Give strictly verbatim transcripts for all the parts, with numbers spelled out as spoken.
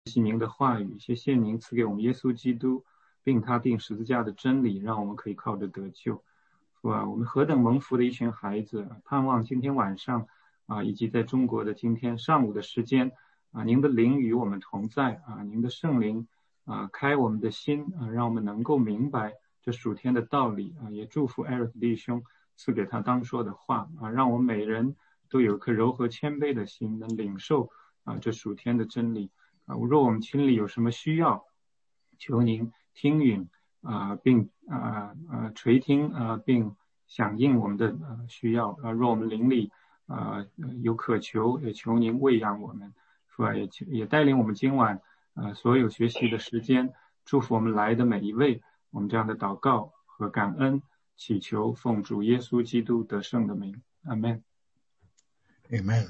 谢您的话语，谢谢您赐给我们耶稣基督并他定十字架的真理，让我们可以靠着得救。是吧？我们何等蒙福的一群孩子，盼望今天晚上啊，以及在中国的今天上午的时间啊，您的灵与我们同在啊，您的圣灵啊，开我们的心啊，让我们能够明白这属天的道理啊，也祝福艾瑞克弟兄赐给他当说的话啊，让我们每人都有一颗柔和谦卑的心，能领受啊这属天的真理啊。若我们心里有什么需要，求您听允啊，并啊啊垂听啊，并响应我们的呃需要啊。若我们灵里啊有渴求，也求您喂养我们，是吧？也也带领我们今晚呃所有学习的时间，祝福我们来的每一位。我们这样的祷告和感恩，祈求奉主耶稣基督得胜的名，阿门。 Amen.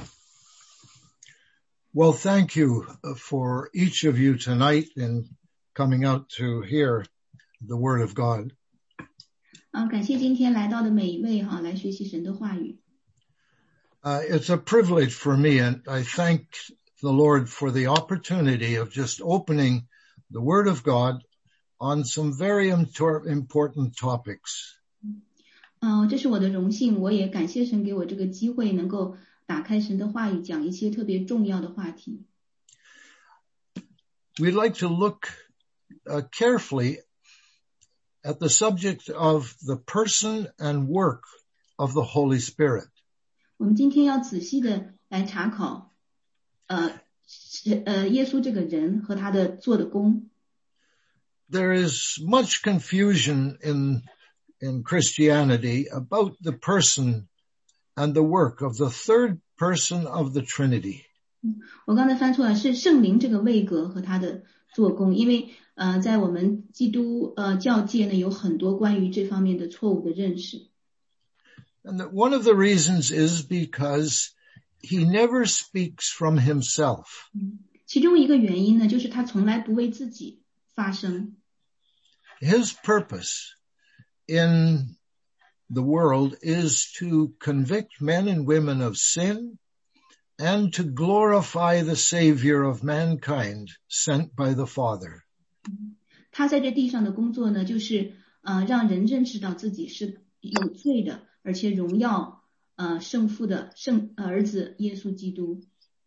Well, thank you for each of you tonight in coming out to hear the Word of God. 啊，感谢今天来到的每一位哈，来学习神的话语。 Uh, it's a privilege for me, and I thank the Lord for the opportunity of just opening the Word of God on some very important topics. 嗯、呃，这是我的荣幸，我也感谢神给我这个机会，能够打开神的话语，讲一些特别重要的话题。 We'd like to look uh, carefully at the subject of the person and work of the Holy Spirit. 我们今天要仔细的来查考，呃，呃，耶稣这个人和他的做的工。 There is much confusion in in Christianity about the person and the work of the third person of the Trinity. 我刚才翻错了，是圣灵这个位格和他的做工，因为呃，在我们基督呃教界呢，有很多关于这方面的错误的认识。 And that one of the reasons is because he never speaks from himself. 其中一个原因呢，就是他从来不为自己发声。 His purpose in the world is to convict men and women of sin and to glorify the Savior of mankind sent by the Father. 他在这地上的工作呢，就是呃让人认识到自己是有罪的，而且荣耀呃圣父的圣儿子耶稣基督。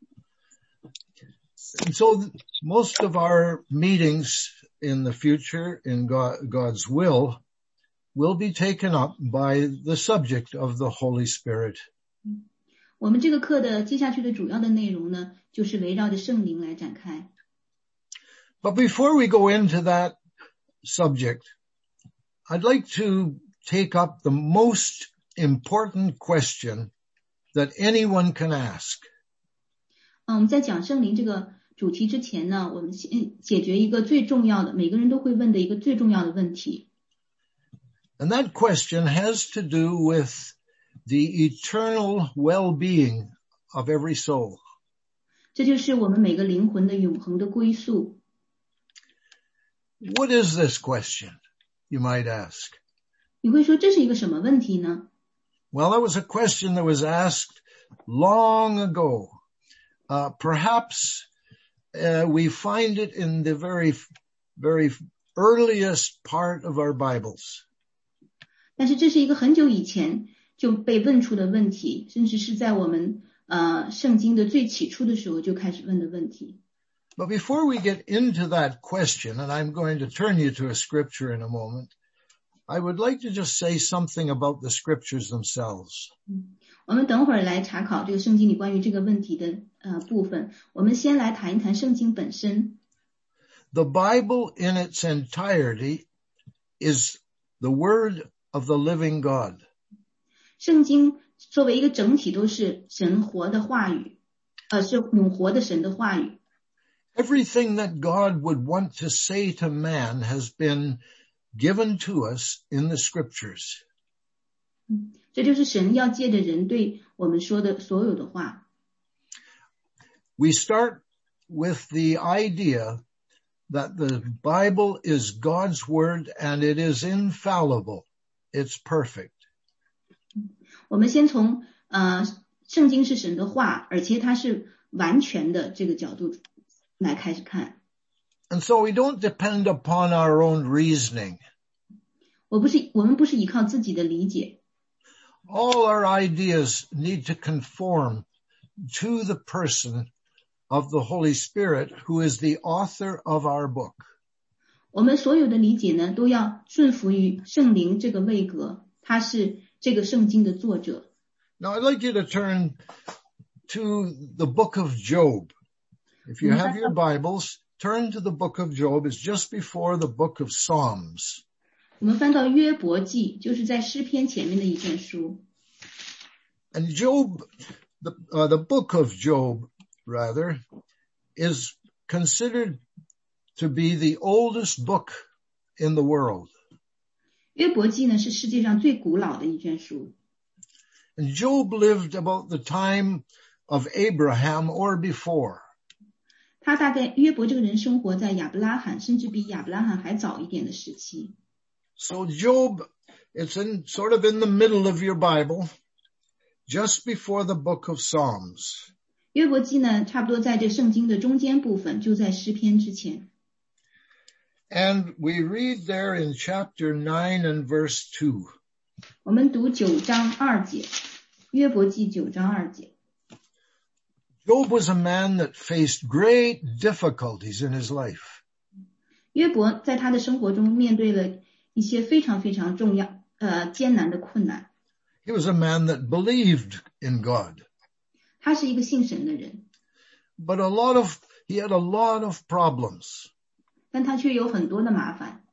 And so most of our meetings in the future in God, God's will will be taken up by the subject of the Holy Spirit. 我们这个课的接下去的主要的内容呢，就是围绕着圣灵来展开。 But before we go into that subject, I'd like to take up the most important question that anyone can ask. 嗯，我们在讲圣灵这个主题之前呢，我们先解决一个最重要的，每个人都会问的一个最重要的问题。 And that question has to do with the eternal well-being of every soul. 这就是我们每个灵魂的永恒的归宿。 What is this question, you might ask? 你会说这是一个什么问题呢？ Well, that was a question that was asked long ago. Uh, perhaps uh, we find it in the very, very earliest part of our Bibles. 但是这是一个很久以前就被问出的问题，甚至是在我们呃圣经的最起初的时候就开始问的问题。 But before we get into that question, and I'm going to turn you to a scripture in a moment, I would like to just say something about the scriptures themselves. 我们等会儿来查考这个圣经里关于这个问题的呃部分。我们先来谈一谈圣经本身。 The Bible in its entirety is the word of the living God. 圣经作为一个整体都是神活的话语，呃，是永活的神的话语。 Everything that God would want to say to man has been given to us in the scriptures. 这就是神要借着人对我们说的所有的话。 We start with the idea that the Bible is God's word and it is infallible. It's perfect. 我们先从呃圣经是神的话，而且它是完全的这个角度来开始看。 And so we don't depend upon our own reasoning. 我不是，我们不是依靠自己的理解。 All our ideas need to conform to the person of the Holy Spirit, who is the author of our book. 我们所有的理解呢，都要顺服于圣灵这个位格，他是这个圣经的作者。 Now I'd like you to turn to the book of Job. If you have your Bibles, turn to the book of Job. It's just before the book of Psalms. 我们翻到约伯记，就是在诗篇前面的一卷书。 And Job, the, uh, the book of Job, rather, is considered to be the oldest book in the world. 约伯记呢，是世界上最古老的一卷书。 And Job lived about the time of Abraham or before. 他大概约伯这个人生活在亚伯拉罕，甚至比亚伯拉罕还早一点的时期。 So Job, it's in sort of in the middle of your Bible, just before the book of Psalms. 约伯记呢，差不多在这圣经的中间部分，就在诗篇之前。 And we read there in chapter nine and verse two. 我们读九章二节，约伯记九章二节。 Job was a man that faced great difficulties in his life. 约伯在他的生活中面对了一些非常非常重要、呃艰难的困难。 He was a man that believed in God. 他是一个信神的人。 But a lot of, he had a lot of problems. 但他却有很多的麻烦。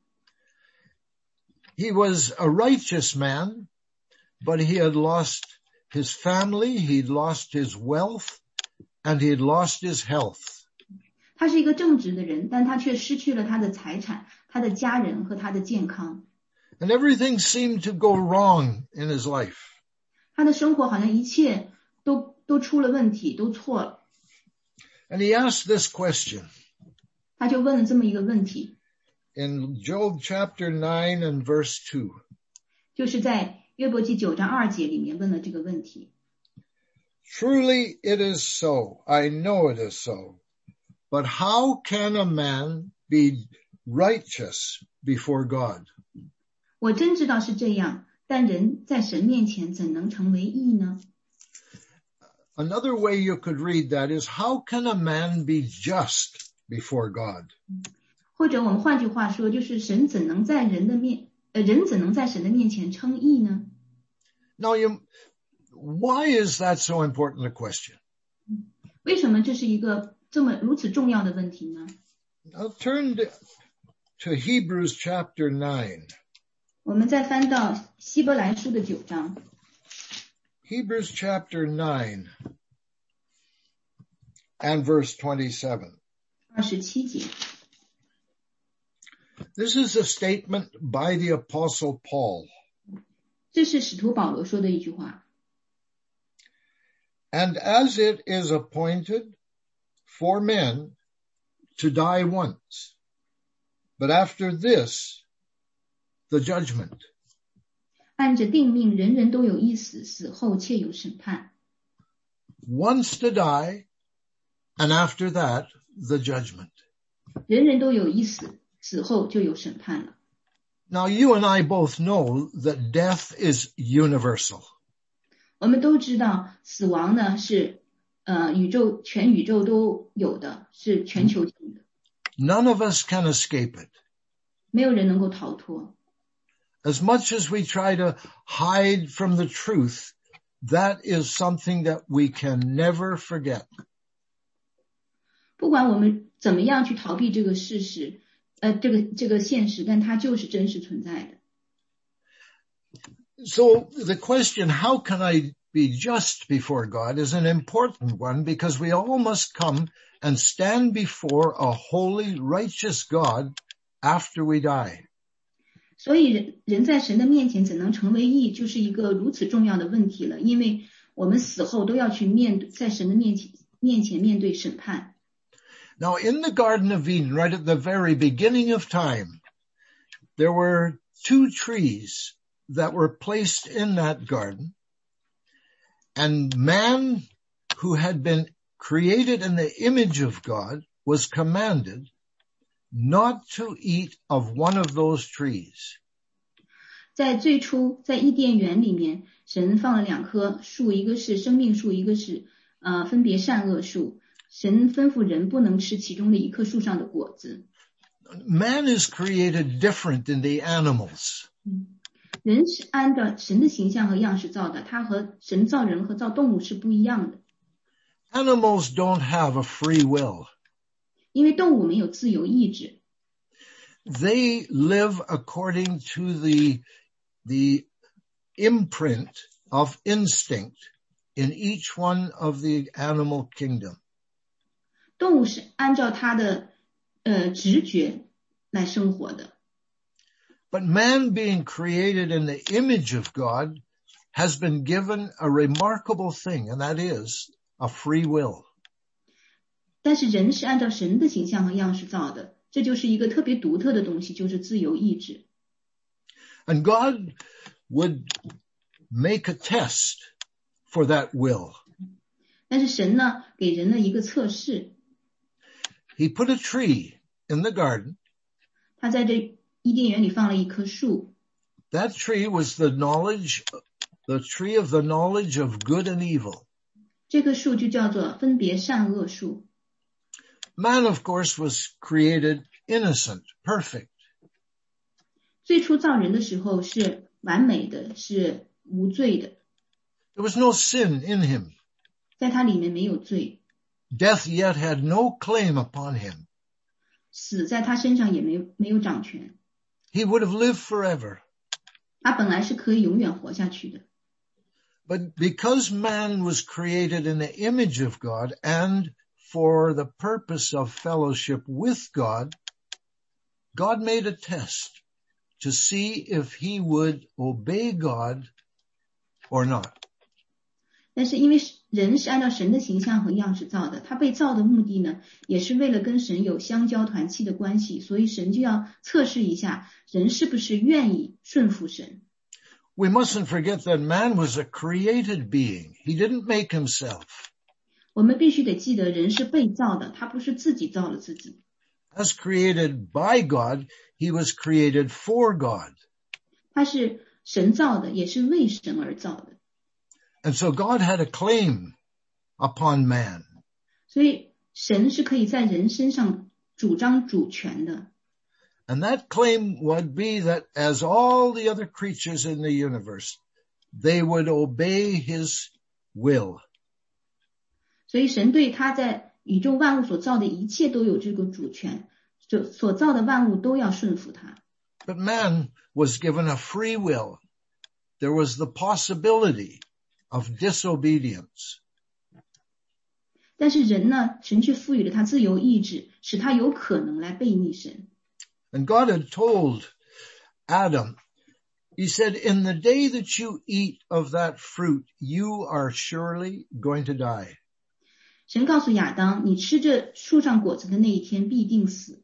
He was a righteous man, but he had lost his family, he'd lost his wealth, and he had lost his health. 他是一个正直的人，但他却失去了他的财产、他的家人和他的健康。 And everything seemed to go wrong in his life. 他的生活好像一切都都出了问题，都错了。 And he asked this question. 他就问了这么一个问题。 In Job chapter nine and verse two. 就是在约伯记九章二节里面问了这个问题。 Truly it is so. I know it is so. But how can a man be righteous before God? 我真知道是这样，但人在神面前怎能成为义呢？ Another way you could read that is, how can a man be just before God? 或者我们换句话说，就是神怎能在人的面，呃，人怎能在神的面前称义呢？ Now you, why is that so important a question? 为什么这是一个这么如此重要的问题呢？ Now turn to, to Hebrews chapter nine. 我们再翻到希伯来书的九章。 Hebrews chapter nine and verse twenty-seven. 二十七节。 This is a statement by the Apostle Paul. 这是使徒保罗说的一句话。 And as it is appointed for men to die once, but after this, the judgment. 按着定命，人人都有一死，死后且有审判。 Once to die, and after that, the judgment. 人人都有一死，死后就有审判了。 Now you and I both know that death is universal. 我们都知道，死亡呢是呃宇宙全宇宙都有的，是全球性的。 None of us can escape it. 没有人能够逃脱。 As much as we try to hide from the truth, that is something that we can never forget. 不管我们怎么样去逃避这个事实，呃，这个这个现实，但它就是真实存在的。 So the question, how can I be just before God, is an important one, because we all must come and stand before a holy, righteous God after we die. 所以人人在神的面前怎能成为义，就是一个如此重要的问题了。因为我们死后都要去面对，在神的面前面前面对审判。 Now in the Garden of Eden, right at the very beginning of time, there were two trees that were placed in that garden, and man, who had been created in the image of God, was commanded not to eat of one of those trees. 在最初，在伊甸园里面，神放了两棵树，一个是生命树，一个是呃分别善恶树。神吩咐人不能吃其中的一棵树上的果子。 Man is created different than the animals. 嗯，人是按照神的形象和样式造的，他和神造人和造动物是不一样的。 Animals don't have a free will. 因为动物没有自由意志。 They live according to the, the imprint of instinct in each one of the animal kingdom. 动物是按照它的呃直觉来生活的。 But man, being created in the image of God, has been given a remarkable thing, and that is a free will. 但是人是按照神的形象和样式造的，这就是一个特别独特的东西，就是自由意志。 And God would make a test for that will. 但是神呢，给人了一个测试。 He put a tree in the garden. 他在这伊甸园里放了一棵树。 That tree was the knowledge, the tree of the knowledge of good and evil. 这棵树就叫做分别善恶树。 Man, of course, was created innocent, perfect. 最初造人的时候是完美的，是无罪的。 There was no sin in him. 在他里面没有罪。 Death yet had no claim upon him. 死在他身上也没有没有掌权。 He would have lived forever. 他本来是可以永远活下去的。 But because man was created in the image of God and for the purpose of fellowship with God, God made a test to see if he would obey God or not. 但是因为人是按照神的形象和样式造的，他被造的目的呢，也是为了跟神有相交团契的关系，所以神就要测试一下人是不是愿意顺服神。 We mustn't forget that man was a created being. He didn't make himself. 我们必须得记得人是被造的，他不是自己造了自己。 As created by God, he was created for God. 他是神造的，也是为神而造的。 And so God had a claim upon man. 所以神是可以在人身上主张主权的。 And that claim would be that as all the other creatures in the universe, they would obey his will. 所以神对他在宇宙万物所造的一切都有这个主权，所所造的万物都要顺服他。 But man was given a free will. There was the possibility of disobedience. 但是人呢，神却赋予了他自由意志，使他有可能来背逆神。 And God had told Adam, he said, in the day that you eat of that fruit, you are surely going to die. 神告诉亚当，你吃这树上果子的那一天必定死。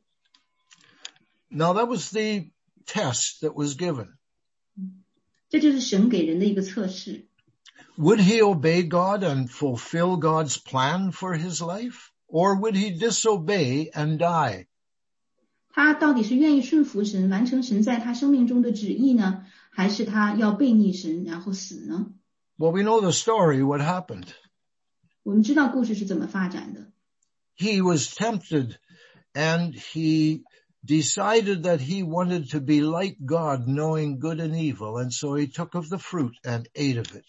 Now that was the test that was given. 这就是神给人的一个测试。 Would he obey God and fulfill God's plan for his life? Or would he disobey and die? 他到底是愿意顺服神，完成神在他生命中的旨意呢，还是他要背逆神，然后死呢？ Well, we know the story, what happened. 我们知道故事是怎么发展的。 He was tempted and he decided that he wanted to be like God, knowing good and evil. And so he took of the fruit and ate of it.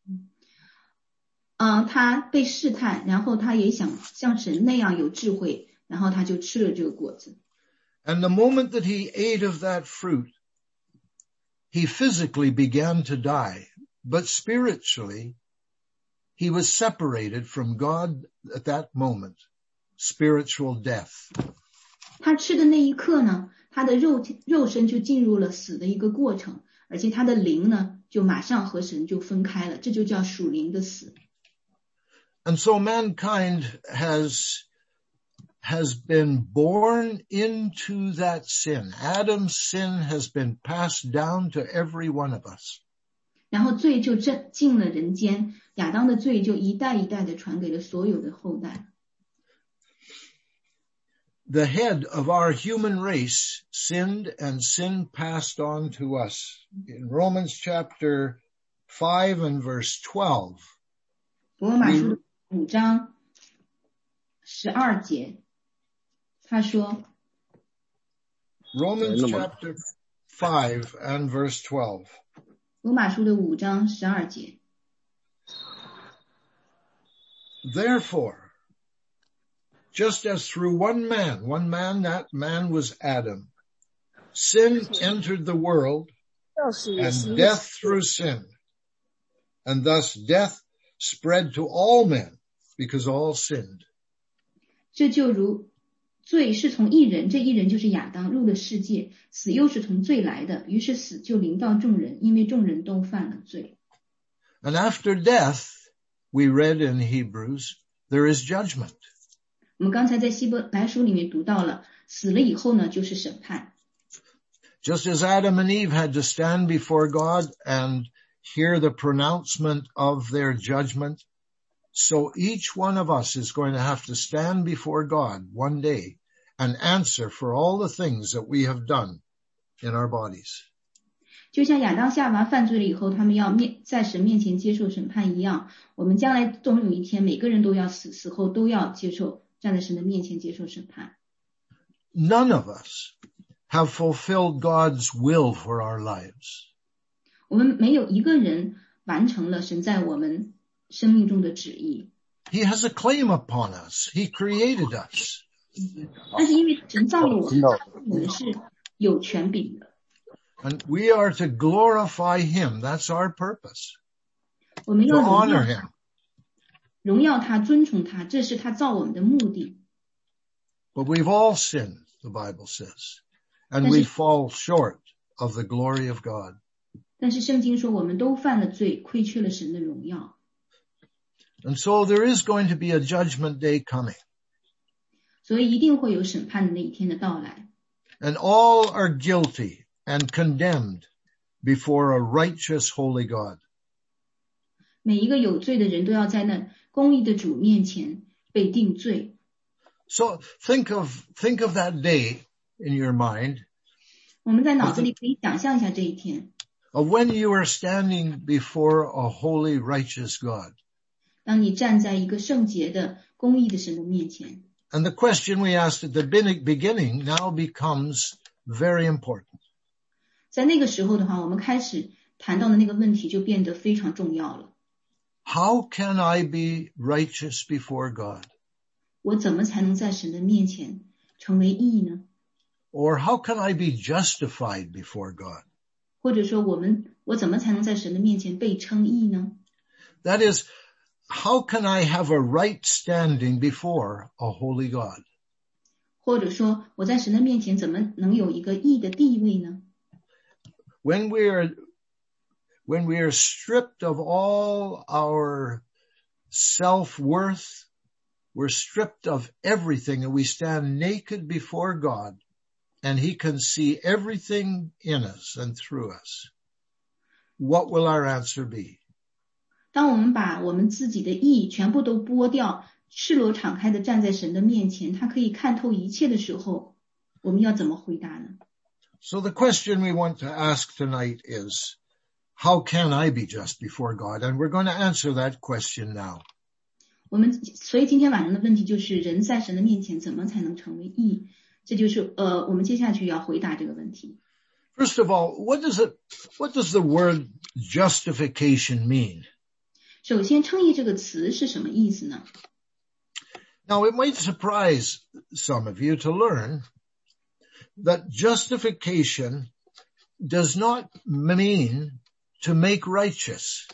嗯、呃，他被试探，然后他也想像神那样有智慧，然后他就吃了这个果子。 And the moment that he ate of that fruit, he physically began to die, but spiritually, he was separated from God at that moment, spiritual death. 他吃的那一刻呢，他的肉肉身就进入了死的一个过程，而且他的灵呢，就马上和神就分开了，这就叫属灵的死。 And so mankind has has been born into that sin. Adam's sin has been passed down to every one of us. 然后罪就进进了人间，亚当的罪就一代一代的传给了所有的后代。 the head of our human race sinned, and sin passed on to us. In Romans chapter five and verse twelve. 罗马书五章十二节，他说 Romans chapter five and verse twelve. 罗马书的五章十二节。 Therefore, just as through one man, one man, that man was Adam, sin entered the world, and death through sin. And thus death spread to all men, because all sinned. 这就如罪是从一人，这一人就是亚当入了世界，死又是从罪来的，于是死就临到众人，因为众人都犯了罪。 And after death, we read in Hebrews, there is judgment. 我们刚才在希伯来书里面读到了，死了以后呢，就是审判。 Just as Adam and Eve had to stand before God and hear the pronouncement of their judgment, so each one of us is going to have to stand before God one day and answer for all the things that we have done in our bodies. 就像亚当夏娃犯罪了以后，他们要面在神面前接受审判一样，我们将来总有一天，每个人都要死，死后都要接受站在神的面前接受审判。 None of us have fulfilled God's will for our lives. 我们没有一个人完成了神在我们生命中的旨意。 He has a claim upon us. He created us. 但是因为神造了我们，我们是有权柄的。 And we are to glorify him. That's our purpose. 我们要 To 荣 honor 耀 him. 荣耀他，尊崇他，这是他造我们的目的。 But we've all sinned, the Bible says. And 但 we 是 fall short of the glory of God. 但是圣经说我们都犯了罪，亏缺了神的荣耀。 And so there is going to be a judgment day coming. 所以一定会有审判的那一天的到来。 And all are guilty and condemned before a righteous, holy God. 每一个有罪的人都要在那公义的主面前被定罪。 So think of, think of that day in your mind 我们在脑子里可以想象一下这一天， of when you are standing before a holy, righteous God. 当你站在一个圣洁的公义的神的面前。 And the question we asked at the beginning now becomes very important. 在那个时候的话，我们开始谈到的那个问题就变得非常重要了。 How can I be righteous before God? 我怎么才能在神的面前成为义呢？ Or how can I be justified before God? 或者说我们我怎么才能在神的面前被称义呢？ That is, how can I have a right standing before a holy God? 或者说我在神的面前怎么能有一个义的地位呢？ When we are, when we are stripped of all our self-worth, we're stripped of everything, and we stand naked before God, and he can see everything in us and through us. What will our answer be? 当我们把我们自己的义全部都剥掉，赤裸敞开的站在神的面前，他可以看透一切的时候，我们要怎么回答呢？ So the question we want to ask tonight is, how can I be just before God? And we're going to answer that question now. 我们所以今天晚上的问题就是人在神的面前怎么才能成为义？这就是呃我们接下去要回答这个问题。 First of all, what does it, what does the word justification mean? 首先，称义这个词是什么意思呢？ Now, it might surprise some of you to learn that justification does not mean to make righteous.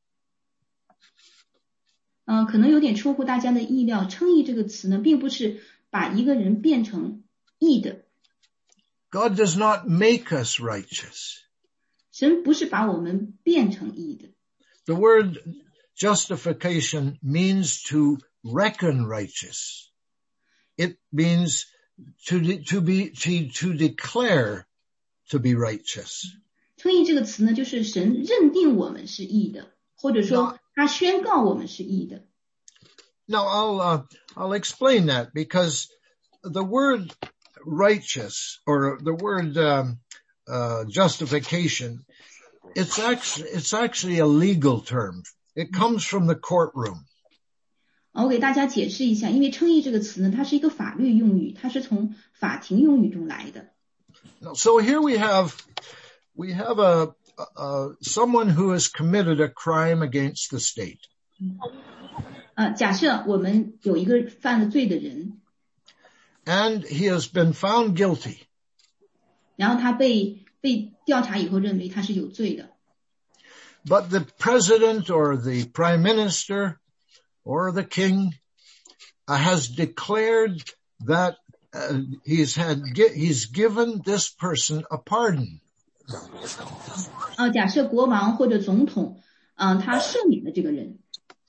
呃，可能有点出乎大家的意料，称义这个词呢，并不是把一个人变成义的。 God does not make us righteous. 神不是把我们变成义的。 The word justification means to reckon righteous. It means to, de- to be, to, to declare to be righteous. 称义这个词呢，就是神认定我们是义的，或者说他宣告我们是义的。 Now, I'll, uh, I'll explain that because the word righteous or the word um, uh, justification, it's actually it's actually a legal term. It comes from the courtroom. 我给大家解释一下，因为称义这个词呢，它是一个法律用语，它是从法庭用语中来的。 So here we have we have a, a someone who has committed a crime against the state. 呃，假设我们有一个犯了罪的人， And he has been found guilty. 然后他被被调查以后认为他是有罪的。 But the president or the prime minister or the king uh, has declared that uh, he's had he's given this person a pardon. 呃，假设国王或者总统，嗯、呃，他赦免了这个人。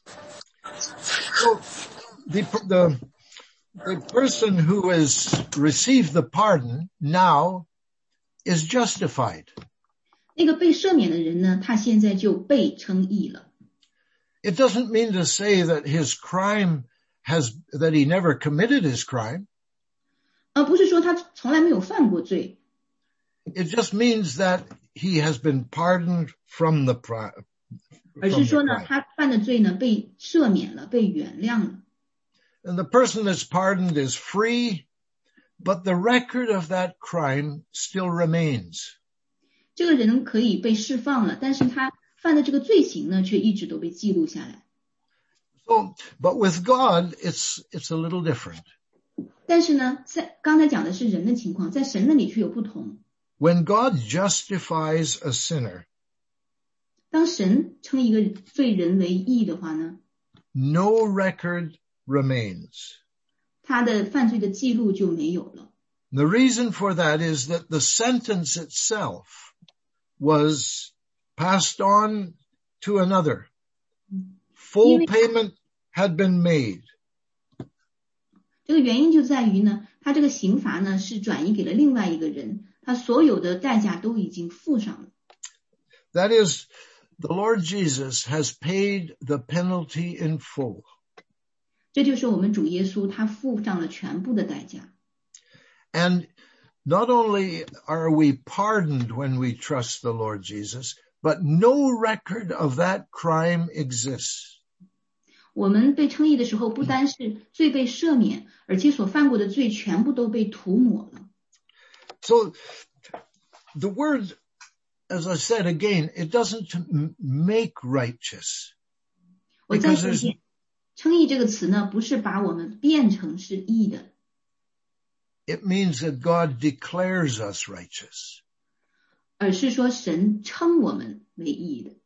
So the the the person who has received the pardon now is justified. 那个被赦免的人呢，他现在就被称义了。 It doesn't mean to say that his crime has, that he never committed his crime. 而不是说他从来没有犯过罪。 It just means that he has been pardoned from the crime. 而是说呢，他犯的罪呢被赦免了，被原谅了。 And the person that's pardoned is free, but the record of that crime still remains. 这个人可以被释放了，但是他犯的这个罪行呢，却一直都被记录下来。 So, but with God, it's it's a little different. 但是呢，在刚才讲的是人的情况，在神那里却有不同。 When God justifies a sinner, 当神称一个罪人为义的话呢， no record remains. 他的犯罪的记录就没有了。 The reason for that is that the sentence itself was passed on to another. Full payment had been made. 这个原因就在于呢，他这个刑罚呢是转移给了另外一个人，他所有的代价都已经付上了。 That is, the Lord Jesus has paid the penalty in full. 这就是我们主耶稣他付上了全部的代价。 And not only are we pardoned when we trust the Lord Jesus, but no record of that crime exists. 我们被称义的时候，不单是罪被赦免，而且所犯过的罪全部都被涂抹了。 So the word, as I said again, it doesn't make righteous. 我再说一遍，称义这个词呢，不是把我们变成是义的。 It means that God declares us righteous. 而是说神称我们为义的。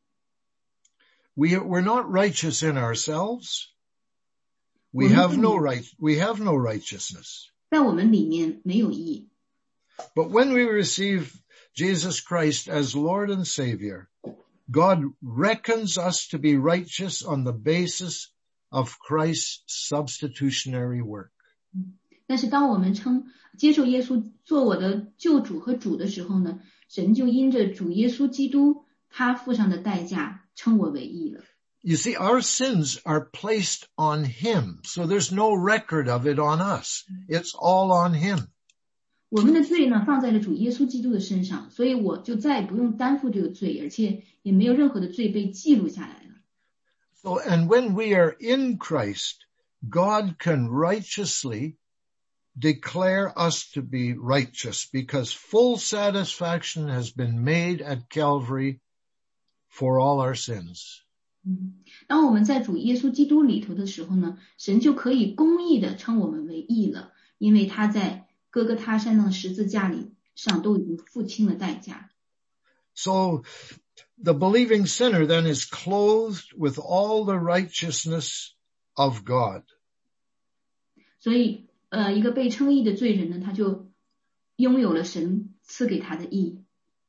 We, we're not righteous in ourselves. We have no right, we have no righteousness. 在我们里面没有义。 But when we receive Jesus Christ as Lord and Savior, God reckons us to be righteous on the basis of Christ's substitutionary work. 但是当我们称接受耶稣做我的救主和主的时候呢，神就因着主耶稣基督他付上的代价称我为义了。 You see, our sins are placed on Him, so there's no record of it on us. It's all on Him. 我们的罪呢放在了主耶稣基督的身上，所以我就再也不用担负这个罪，而且也没有任何的罪被记录下来了。 So, and when we are in Christ, God can righteously declare us to be righteous because full satisfaction has been made at Calvary for all our sins. 当我们在主耶稣基督里头的时候呢，神就可以公义的称我们为义了，因为他在哥哥他山的十字架里上都已经付清了代价。 So the believing sinner then is clothed with all the righteousness of God. 所以呃，一个被称义的罪人呢，他就拥有了神赐给他的义。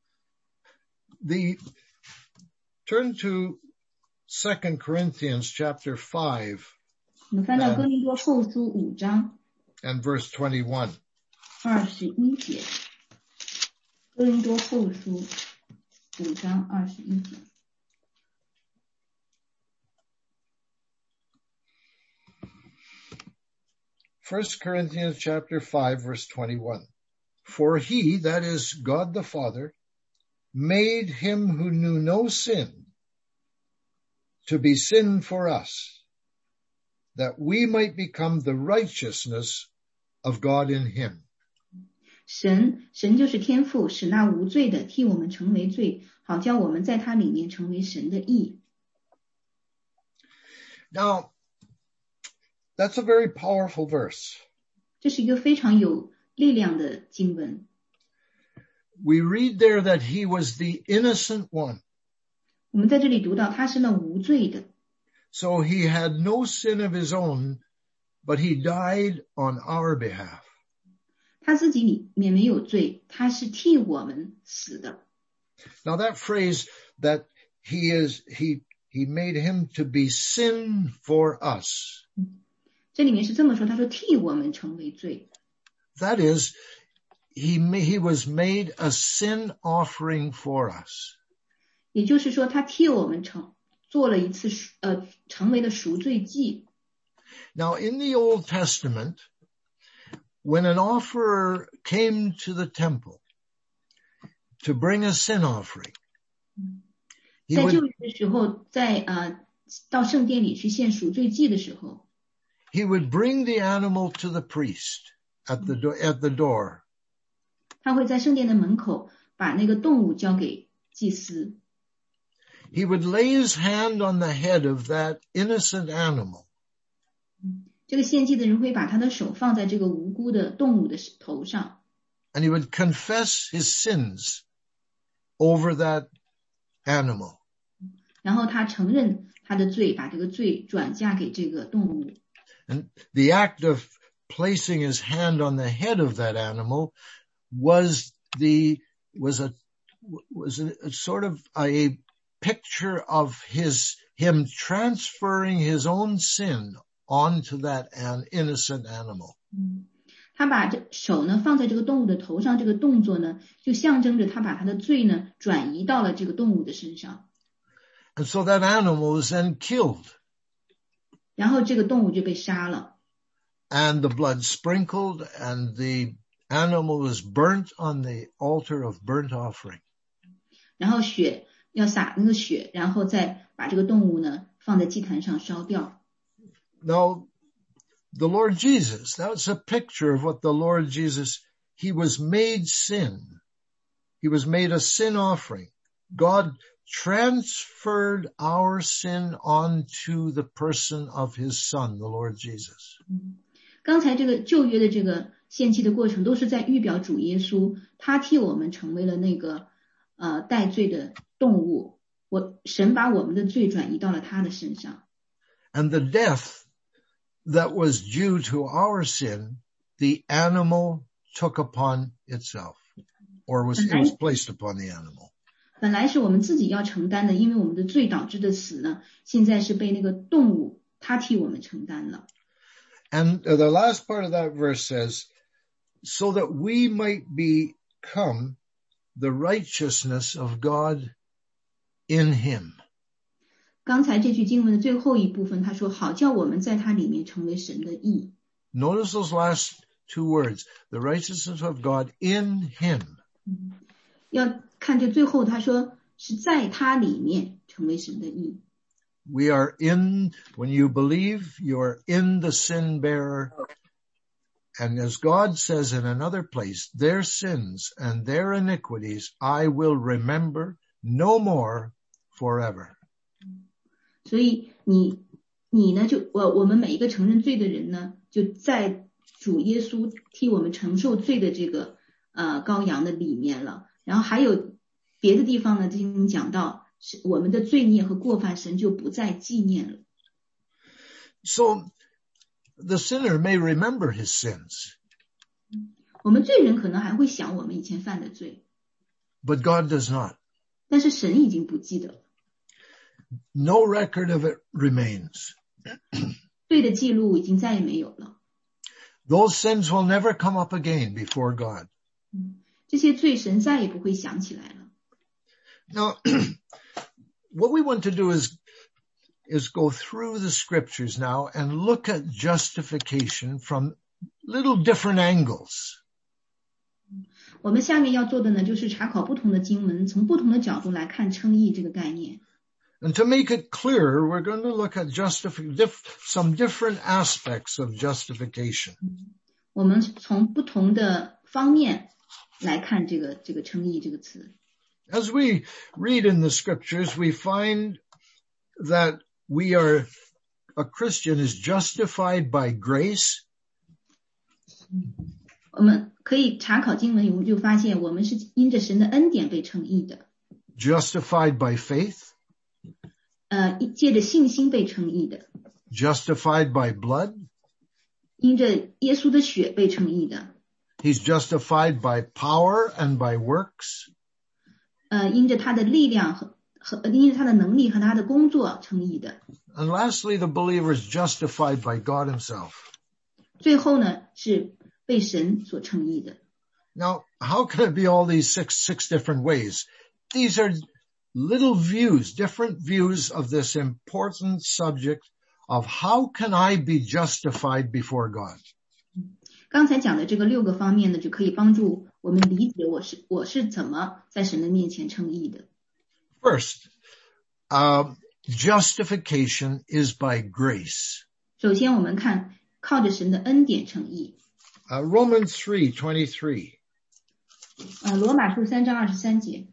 The turn to Second Corinthians chapter five. 我们翻到哥林多后书五章 and verse twenty-one. 二十一节，哥林多后书五章二十一节。 First Corinthians chapter five, verse twenty-one. For he, that is God the Father, made him who knew no sin to be sin for us, that we might become the righteousness of God in him. 神，神就是天父，使那无罪的替我们成为罪，好叫我们在他里面成为神的义。 Now, that's a very powerful verse. 这是一个非常有力量的经文。 We read there that he was the innocent one. 我们在这里读到他是那无罪的。 So he had no sin of his own, but he died on our behalf. 他自己里面没有罪，他是替我们死的。 Now that phrase that he is, he, he made him to be sin for us. 这里面是这么说，他说替我们成为罪。 That is, he, he was made a sin offering for us. 也就是说，他替我们成做了一次呃成为了赎罪祭。 Now in the Old Testament, when an offerer came to the temple to bring a sin offering, he 在 would, 旧约的时候，在呃到圣殿里去献赎罪祭的时候， he would bring the animal to the priest at the do- at the door. 他会在圣殿的门口把那个动物交给祭司。 He would lay his hand on the head of that innocent animal. 这个献祭的人会把他的手放在这个无辜的动物的头上， And he would confess his sins over that animal. 然后他承认他的罪，把这个罪转嫁给这个动物。 And the act of placing his hand on the head of that animal was the, was a, was a, a sort of a picture of his, him transferring his own sin onto that an innocent animal. 他把这手呢放在这个动物的头上，这个动作呢就象征着他把他的罪呢转移到了这个动物的身上。 And so that animal was then killed. 然后这个动物就被杀了， And the blood sprinkled and the animal was burnt on the altar of burnt offering. 然后血要洒那个血，然后再把这个动物呢放在祭坛上烧掉。 Now, the Lord Jesus, that's a picture of what the Lord Jesus, he was made sin. He was made a sin offering. God transferred our sin onto the person of his son, the Lord Jesus. 刚才这个旧约的这个献祭的过程都是在预表主耶稣，他替我们成为了那个呃带罪的动物，我神把我们的罪转移到了他的身上。 And the death that was due to our sin, the animal took upon itself, or was, it was placed upon the animal. 本来是我们自己要承担的，因为我们的罪导致的死呢，现在是被那个动物他替我们承担了。 And the last part of that verse says, so that we might become the righteousness of God in him. 刚才这句经文的最后一部分，他说好叫我们在他里面成为神的义。 Notice those last two words, the righteousness of God in him. 要看这最后他说是在他里面成为神的义。 We are in, when you believe, you are in the sin bearer. And as God says in another place, their sins and their iniquities I will remember no more forever. 所以你你呢就我我们每一个承认罪的人呢，就在主耶稣替我们承受罪的这个呃羔羊的里面了。然后还有别的地方呢，经常讲到是我们的罪孽和过犯，神就不再纪念了。 So the sinner may remember his sins, 我们罪人可能还会想我们以前犯的罪， but God does not. 但是神已经不记得了， No record of it remains. 罪的记录已经再也没有了。 Those sins will never come up again before God. 这些罪神再也不会想起来了。 Now, what we want to do is, is go through the scriptures now and look at justification from little different angles. 我们下面要做的呢，就是查考不同的经文，从不同的角度来看称义这个概念。 And to make it clearer, we're going to look at justif- diff- some different aspects of justification. 我们从不同的方面来看这个这个称义这个词。 As we read in the scriptures, we find that we are, a Christian is justified by grace. 我们可以查考经文，我们就发现我们是因着神的恩典被称义的。 Justified by faith. 呃，借着信心被称义的。 Justified by blood. 因着耶稣的血被称义的。 He's justified by power and by works. 呃，因着他的力量和和因着他的能力和他的工作称义的。 And lastly, the believer is justified by God himself. 最后呢，是被神所称义的。 Now, how can it be all these six, six different ways? These are little views, different views of this important subject of how can I be justified before God? 刚才讲的这个六个方面呢，就可以帮助我们理解我是我是怎么在神的面前称义的。 First, uh, justification is by grace. 首先，我们看靠着神的恩典称义。 Uh, Romans three twenty-three. 呃，罗马书三章二十三节。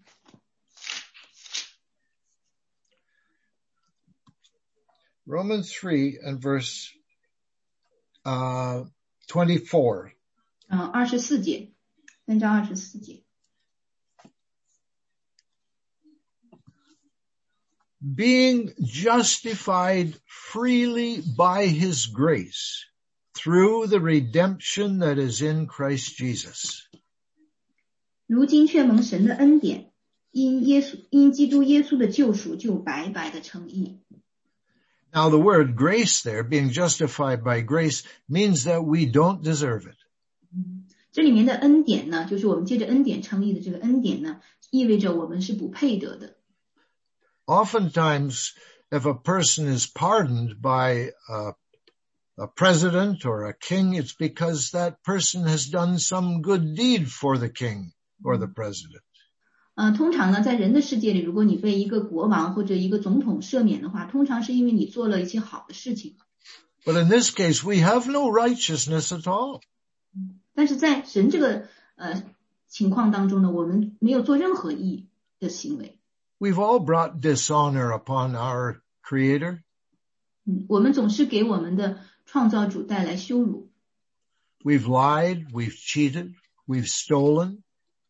Romans three and verse uh, twenty-four. 啊，二十四节，三章二十四节。 Being justified freely by his grace through the redemption that is in Christ Jesus. 如今却蒙神的恩典，因耶稣因基督耶稣的救赎，就白白的称义。 Now the word grace there, being justified by grace, means that we don't deserve it. 这里面的恩典呢，就是我们借着恩典称义的这个恩典呢，意味着我们是不配得的。 Oftentimes, if a person is pardoned by a, a president or a king, it's because that person has done some good deed for the king or the president. 呃，通常呢，在人的世界里，如果你被一个国王或者一个总统赦免的话，通常是因为你做了一些好的事情。 But in this case, we have no righteousness at all. 但是在神这个呃情况当中呢，我们没有做任何义的行为。 We've all brought dishonor upon our Creator. 嗯，我们总是给我们的创造主带来羞辱。 We've lied, we've cheated, we've stolen.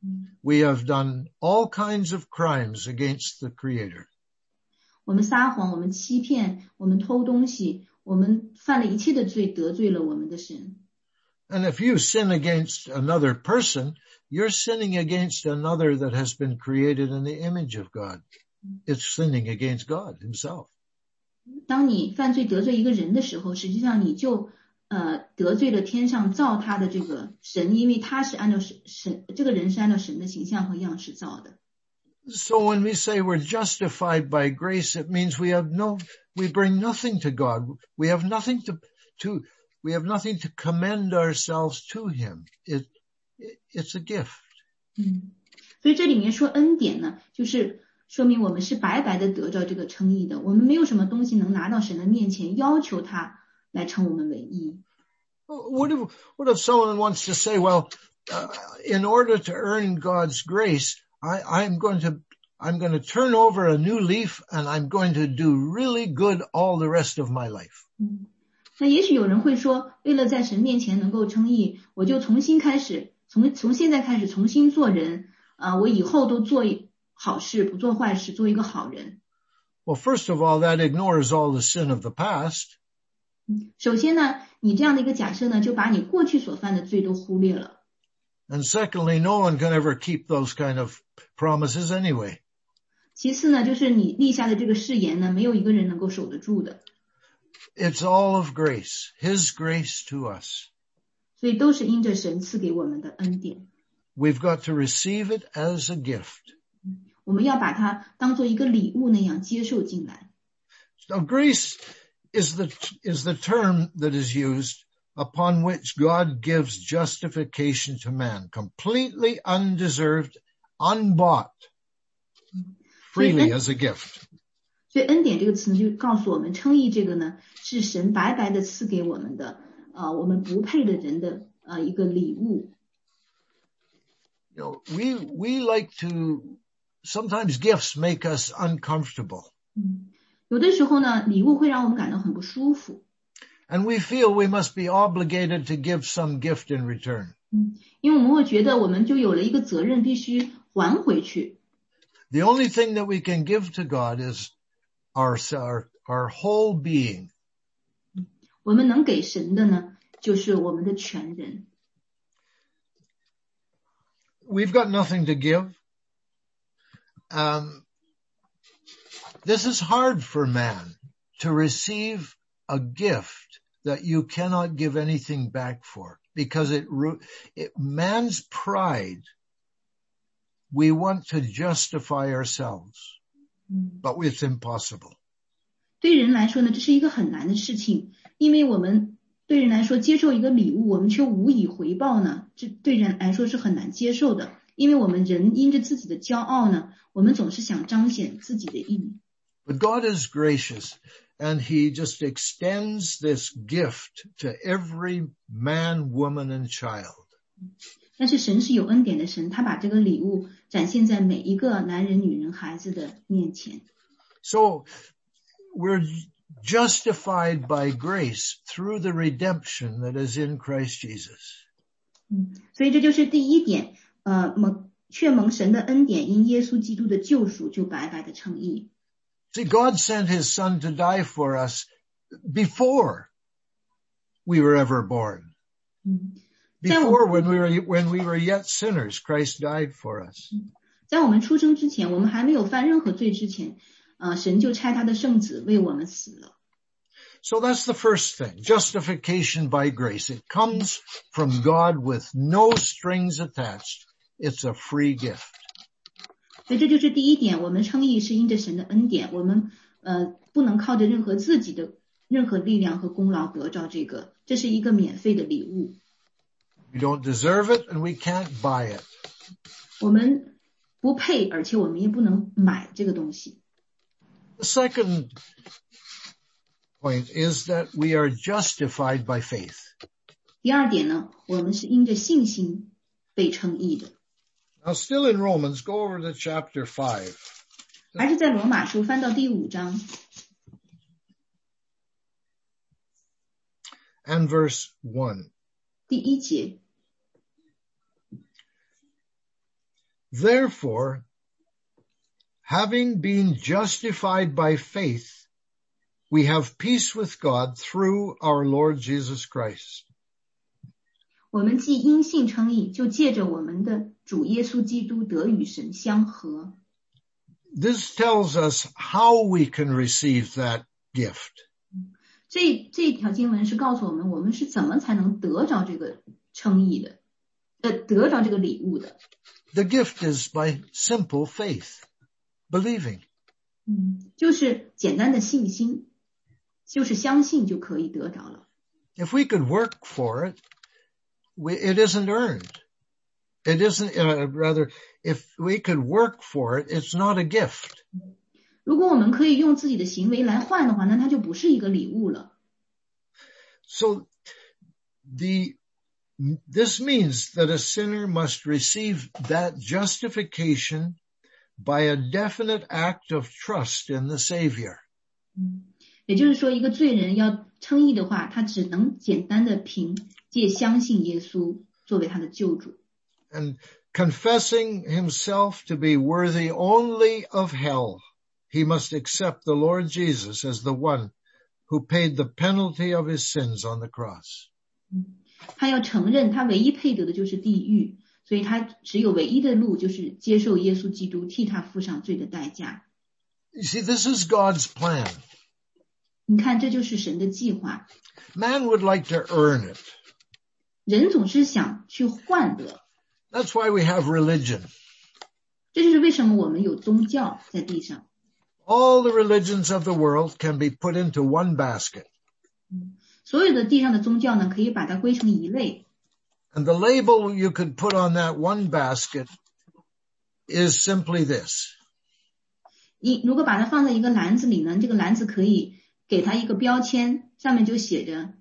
We have done all kinds of crimes against the Creator. 我们撒谎，我们欺骗，我们偷东西，我们犯了一切的罪，得罪了我们的神。 And if you sin against another person, you're sinning against another that has been created in the image of God. It's sinning against God himself. 当你犯罪得罪一个人的时候，实际上你就呃得罪了天上造他的这个神，因为他是按照神神这个人是按照神的形象和样式造的。 So when we say we're justified by grace, it means we have no, we bring nothing to God. We have nothing to, to, we have nothing to commend ourselves to him. It, it it's a gift. 嗯，所以这里面说恩典呢，就是说明我们是白白的得着这个称义的，我们没有什么东西能拿到神的面前要求他来称我们为义。 What if, what if someone wants to say, well, uh, in order to earn God's grace, I, I'm going to, I'm going to turn over a new leaf and I'm going to do really good all the rest of my life. 嗯，那也许有人会说，为了在神面前能够称义，我就重新开始，从从现在开始重新做人啊、呃，我以后都做好事，不做坏事，做一个好人。 Well, first of all, that ignores all the sin of the past. 首先呢，你这样的一个假设呢，就把你过去所犯的罪都忽略了。 And secondly, no one can ever keep those kind of promises anyway. 其次呢，就是你立下的这个誓言呢，没有一个人能够守得住的。 It's all of grace, his grace to us. 所以都是因着神赐给我们的恩典。 We've got to receive it as a gift. 我们要把它当做一个礼物那样接受进来。 Now, grace is the, is the term that is used upon which God gives justification to man, completely undeserved, unbought, freely as a gift. 所以恩典这个词呢，就告诉我们，称义这个呢，是神白白的赐给我们的，呃，我们不配的人的呃一个礼物。 You know, we we like to sometimes gifts make us uncomfortable. 嗯，有的时候呢，礼物会让我们感到很不舒服。 And we feel we must be obligated to give some gift in return. 嗯，因为我们会觉得我们就有了一个责任，必须还回去。 The only thing that we can give to God is our our our whole being. 我们能给神的呢，就是我们的全人。 We've got nothing to give. Um, this is hard for man to receive a gift that you cannot give anything back for, because it, it man's pride, we want to justify ourselves, but it's impossible. 对人来说呢，这是一个很难的事情，因为我们对人来说接受一个礼物，我们却无以回报呢，这对人来说是很难接受的，因为我们人因着自己的骄傲呢，我们总是想彰显自己的义。 But God is gracious, and He just extends this gift to every man, woman, and child. 但是神是有恩典的神，他把这个礼物展现在每一个男人、女人、孩子的面前。 So we're justified by grace through the redemption that is in Christ Jesus. 嗯，所以这就是第一点，呃，蒙却蒙神的恩典，因耶稣基督的救赎就白白的称义。 See, God sent His Son to die for us before we were ever born. 嗯， Before, when we were when we were yet sinners, Christ died for us. 在我们出生之前，我们还没有犯任何罪之前，呃，神就差他的圣子为我们死了。 So that's the first thing, justification by grace. It comes from God with no strings attached. It's a free gift. 所以这就是第一点，我们称义是因着神的恩典，我们呃不能靠着任何自己的任何力量和功劳得着这个，这是一个免费的礼物。 We don't deserve it and we can't buy it. 我们不配，而且我们也不能买这个东西。 The second point is that we are justified by faith. 第二点呢，我们是因着信心被称义的。 Now, still in Romans, go over to chapter five. 还是在罗马书翻到第五章 and verse one. 第一节。 Therefore, having been justified by faith, we have peace with God through our Lord Jesus Christ. 我们既因信称义，就借着我们的主耶稣基督得与神相合。 This tells us how we can receive that gift. 这这条经文是告诉我们，我们是怎么才能得着这个称义的，呃，得着这个礼物的。 The gift is by simple faith, believing. 嗯，就是简单的信心，就是相信就可以得着了。 If we could work for it, we, it isn't earned. It isn't, uh, rather, if we could work for it, it's not a gift. 如果我们可以用自己的行为来换的话，那它就不是一个礼物了。 So, the, this means that a sinner must receive that justification by a definite act of trust in the Savior. 也就是说，一个罪人要称义的话，他只能简单的凭借相信耶稣作为他的救主。 And confessing himself to be worthy only of hell, he must accept the Lord Jesus as the one who paid the penalty of his sins on the cross. 他要承认他唯一配得的就是地狱，所以他只有唯一的路就是接受耶稣基督替他付上罪的代价。 You see, this is God's plan. 你看，这就是神的计划。 Man would like to earn it. 人总是想去换得。 That's why we have religion. 这就是为什么我们有宗教在地上。 All the religions of the world can be put into one basket. 所有的地上的宗教呢，可以把它归成一类。 And the label you could put on that one basket is simply this. 你如果把它放在一个篮子里呢，这个篮子可以给它一个标签，上面就写着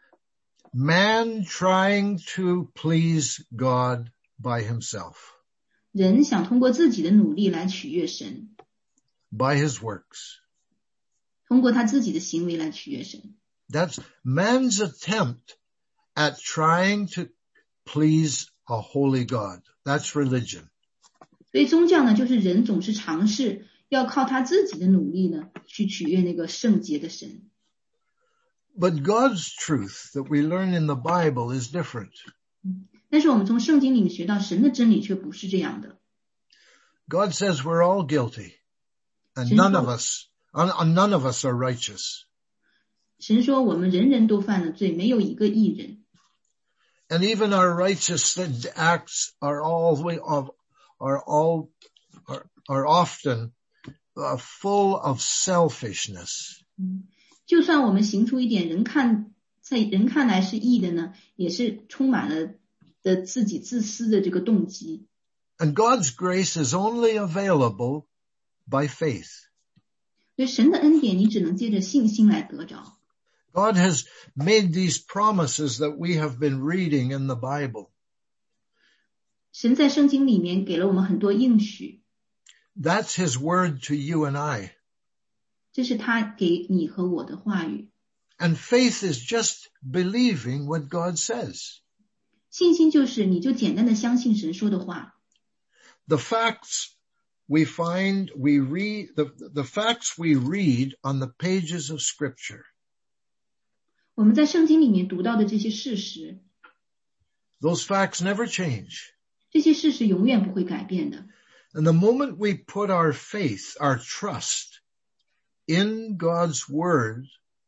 Man trying to please God by himself. 人想通过自己的努力来取悦神， By his works. 通过他自己的行为来取悦神。 That's man's attempt at trying to please a holy God. That's religion. 所以宗教呢，就是人总是尝试要靠他自己的努力呢，去取悦那个圣洁的神。 But God's truth that we learn in the Bible is different. 但是我们从圣经里面学到神的真理却不是这样的。 God says we're all guilty, and none of us, none of us are righteous. 神说我们人人都犯了罪，没有一个义人。 And even our righteous acts are all are all are, are often uh, full of selfishness. 就算我们行出一点人看在人看来是义的呢，也是充满了的自己自私的这个动机。 And God's grace is only available by faith. 所以神的恩典你只能借着信心来得着。 God has made these promises that we have been reading in the Bible. 神在圣经里面给了我们很多应许。 That's his word to you and I. 这是他给你和我的话语。 And faith is just believing what God says. 信心就是你就简单的相信神说的话。 The facts we find, we read, the, the facts we read on the pages of Scripture. 我们在圣经里面读到的这些事实， Those facts never change. 这些事实永远不会改变的。 And the moment we put our faith, our trust in God's word,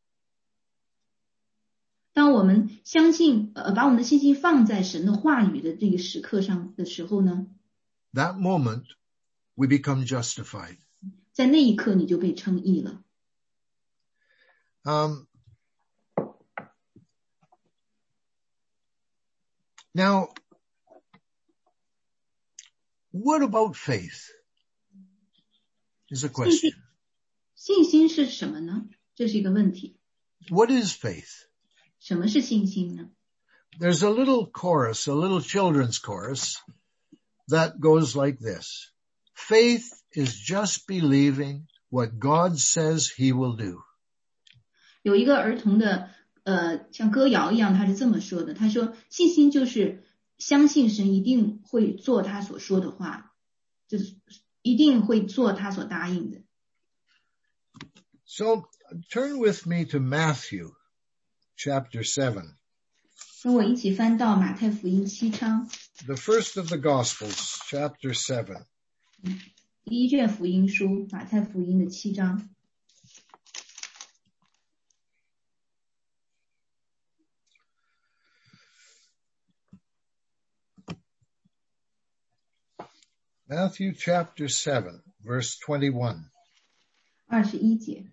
当我们相信呃把我们的信心放在神的话语的这个时刻上的时候呢， that moment we become justified. 在那一刻你就被称义了。 Um, now, what about faith? Is a question. 信心是什么呢？这是一个问题。 What is faith? 什么是信心呢？ There's a little chorus, a little children's chorus that goes like this. Faith is just believing what God says he will do. 有一个儿童的呃像歌谣一样，他是这么说的，他说信心就是相信神一定会做他所说的话，就是一定会做他所答应的。 So turn with me to Matthew chapter seven. 跟我一起翻到马太福音七章， The first of the Gospels, chapter seven. 第一卷福音书，马太福音的七章。 Matthew chapter seven, verse twenty-one. 二十一节。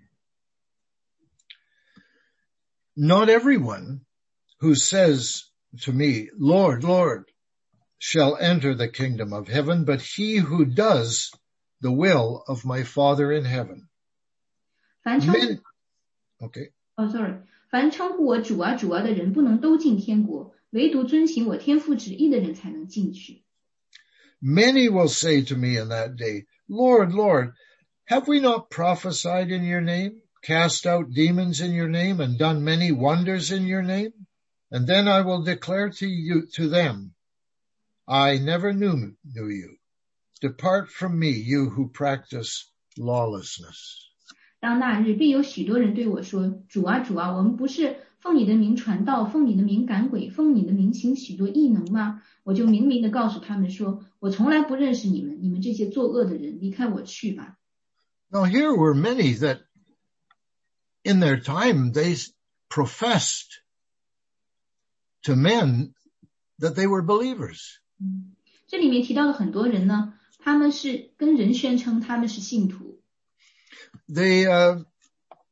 Not everyone who says to me, Lord, Lord, shall enter the kingdom of heaven, but he who does the will of my Father in heaven. 凡称 Many, okay. 哦、oh, ，sorry， 凡称呼我主啊主啊的人，不能都进天国，唯独遵行我天父旨意的人才能进去。 Many will say to me in that day, Lord, Lord, have we not prophesied in your name, cast out demons in your name, and done many wonders in your name? And then I will declare to you, to them, I never knew, knew you. Depart from me, you who practice lawlessness. 当那日，必有许多人对我说：“主啊，主啊，我们不是奉你的名传道，奉你的名赶鬼，奉你的名行许多异能吗？”我就明明的告诉他们说：“我从来不认识你们，你们这些作恶的人，离开我去吧。” Now here were many that in their time they professed to men that they were believers. 这里面提到的很多人呢，他们是跟人宣称他们是信徒。 They, uh,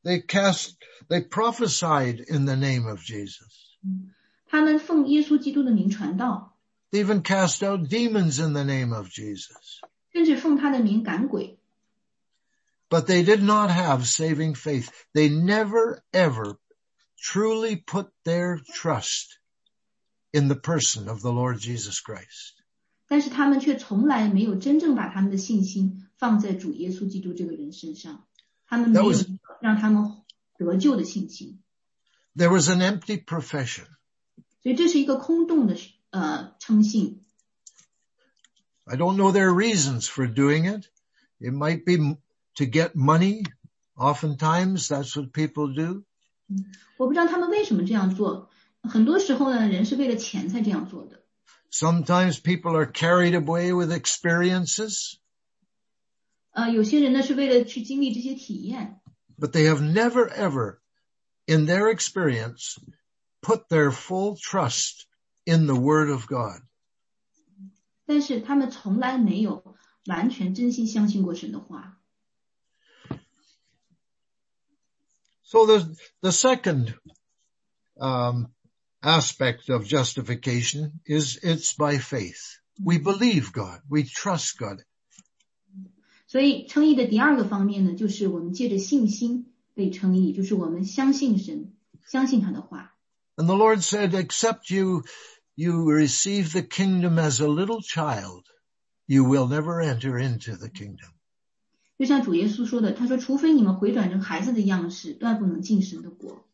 they cast, they prophesied in the name of Jesus. 他们奉耶稣基督的名传道， They even cast out demons in the name of Jesus. 甚至奉他的名赶鬼。 But they did not have saving faith. They never, ever truly put their trust in the person of the Lord Jesus Christ. 但是他们却从来没有真正把他们的信心放在主耶稣基督这个人身上，他们没有让他们得救的信心。 There was an empty profession. 所以这是一个空洞的呃称信。 I don't know their reasons for doing it. It might be to get money. Oftentimes that's what people do. 我不知道他们为什么这样做，很多时候呢，人是为了钱才这样做的。 Sometimes people are carried away with experiences. 呃，有些人呢是为了去经历这些体验， But they have never ever, in their experience, put their full trust in the Word of God. 但是他们从来没有完全真心相信过神的话。 So the, the second um, aspect of justification is it's by faith. We believe God. We trust God. 所以称义的第二个方面呢，就是我们借着信心被称义，就是我们相信神，相信他的话。 And the Lord said, except you, you receive the kingdom as a little child, you will never enter into the kingdom. 就像主耶稣说的，他说除非你们回转成孩子的样式，断不能进神的国。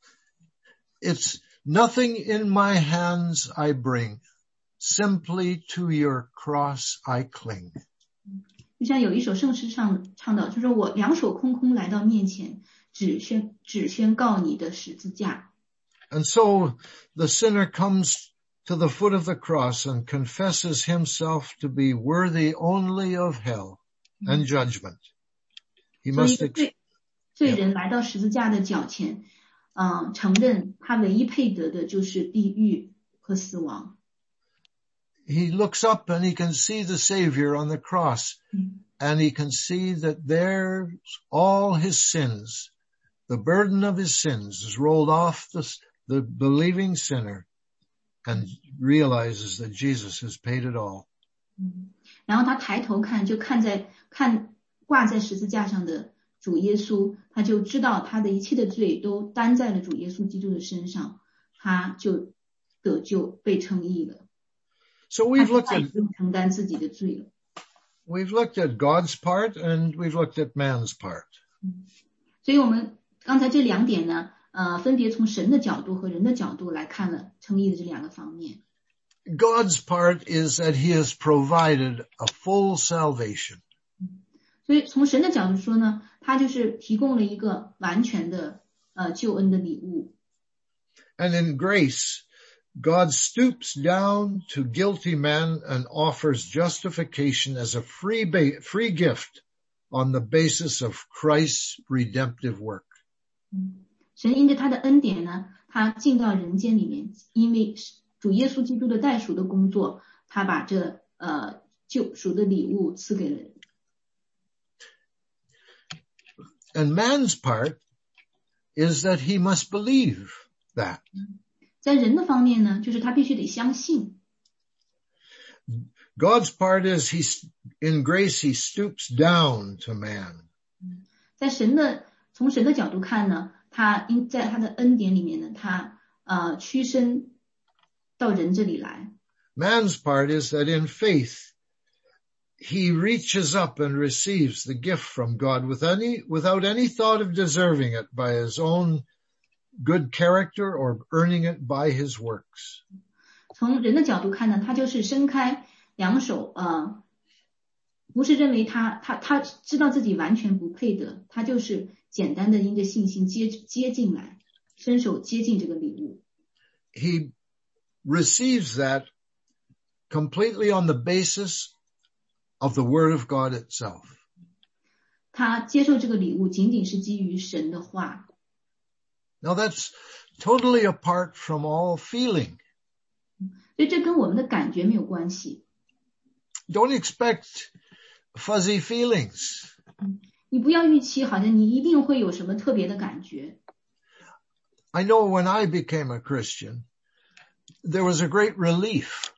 It's nothing in my hands I bring, simply to your cross I cling. 就像有一首圣诗唱唱到，就说我两手空空来到面前，只宣只宣告你的十字架。 And so the sinner comes to the foot of the cross and confesses himself to be worthy only of hell and judgment. He 所以 must, ex- 罪罪人来到十字架的脚前，嗯、承认他唯一配得的就是地狱和死亡。 he looks up and he can see the Savior on the cross, and he can see that there's all his sins. The burden of his sins is rolled off the, the believing sinner, and realizes that Jesus has paid it all. 然后他抬头看，就看在看挂在十字架上的主耶稣，他就知道他的一切的罪都担在了主耶稣基督的身上，他就得救，被称义了。 So we've looked 他 at 不用承担自己的罪了。 we've looked at God's part and we've looked at man's part. 所以我们刚才这两点呢，呃，分别从神的角度和人的角度来看了称义的这两个方面。 God's part is that he has provided a full salvation. 所以从神的角度说呢，他就是提供了一个完全的呃救恩的礼物。 And in grace, God stoops down to guilty man and offers justification as a free ba- free gift on the basis of Christ's redemptive work. 神因着他的恩典呢，他进到人间里面，因为主耶稣基督的代赎的工作，他把这呃救赎的礼物赐给了人。 And man's part is that he must believe that. 在人的方面呢，就是他必须得相信。 God's part is he, in grace, he stoops down to man. 在神的从神的角度看呢，他因在他的恩典里面呢，他呃屈身到人这里来。 Man's part is that in faith, he reaches up and receives the gift from God with any, without any thought of deserving it by his own good character or earning it by his works. 从人的角度看呢，他就是伸开两手，呃，不是认为他他他知道自己完全不配得，他就是简单的因着信心接接进来，伸手接近这个礼物。 He receives that completely on the basis of the Word of God itself. 他接受这个礼物仅仅是基于神的话。 Now that's totally apart from all feeling. 所以这跟我们的感觉没有关系。 Don't expect fuzzy feelings. 你不要预期好像你一定会有什么特别的感觉。 I know when I became a Christian, there was a great relief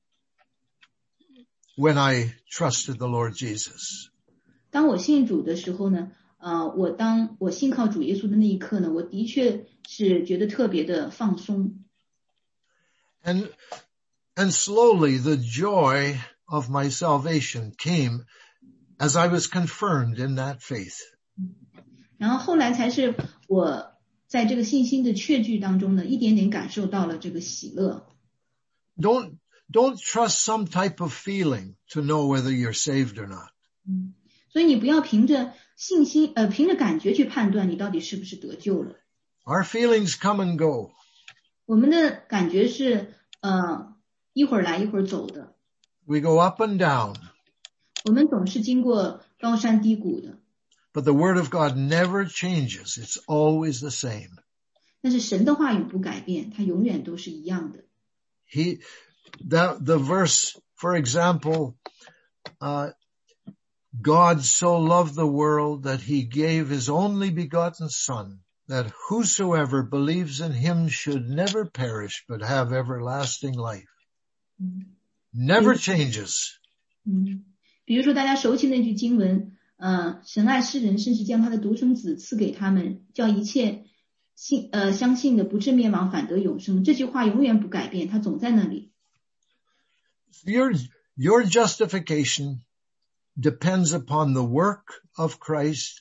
when I trusted the Lord Jesus. 当我信主的时候呢，呃，我当我信靠主耶稣的那一刻呢，我的确是觉得特别的放松。 And, and slowly the joy of my salvation came as I was confirmed in that faith. 然后后来才是我在这个信心的确据当中呢，一点点感受到了这个喜乐。 Don't, don't trust some type of feeling to know whether you're saved or not. 嗯，所以你不要凭着信心，呃，凭着感觉去判断你到底是不是得救了。 Our feelings come and go. 我们的感觉是，呃，一会儿来一会儿走的。 We go up and down. 我们总是经过高山低谷的。 But the word of God never changes. It's always the same. 但是神的话永不改变，它永远都是一样的。 He, the, the verse, for example, uh, God so loved the world that he gave his only begotten Son, that whosoever believes in him should never perish, but have everlasting life. Never changes. 嗯，比如说大家熟悉那句经文，呃，神爱世人，甚至将他的独生子赐给他们，叫一切信呃相信的不至灭亡，反得永生。这句话永远不改变，它总在那里。 Your, your justification depends upon the work of Christ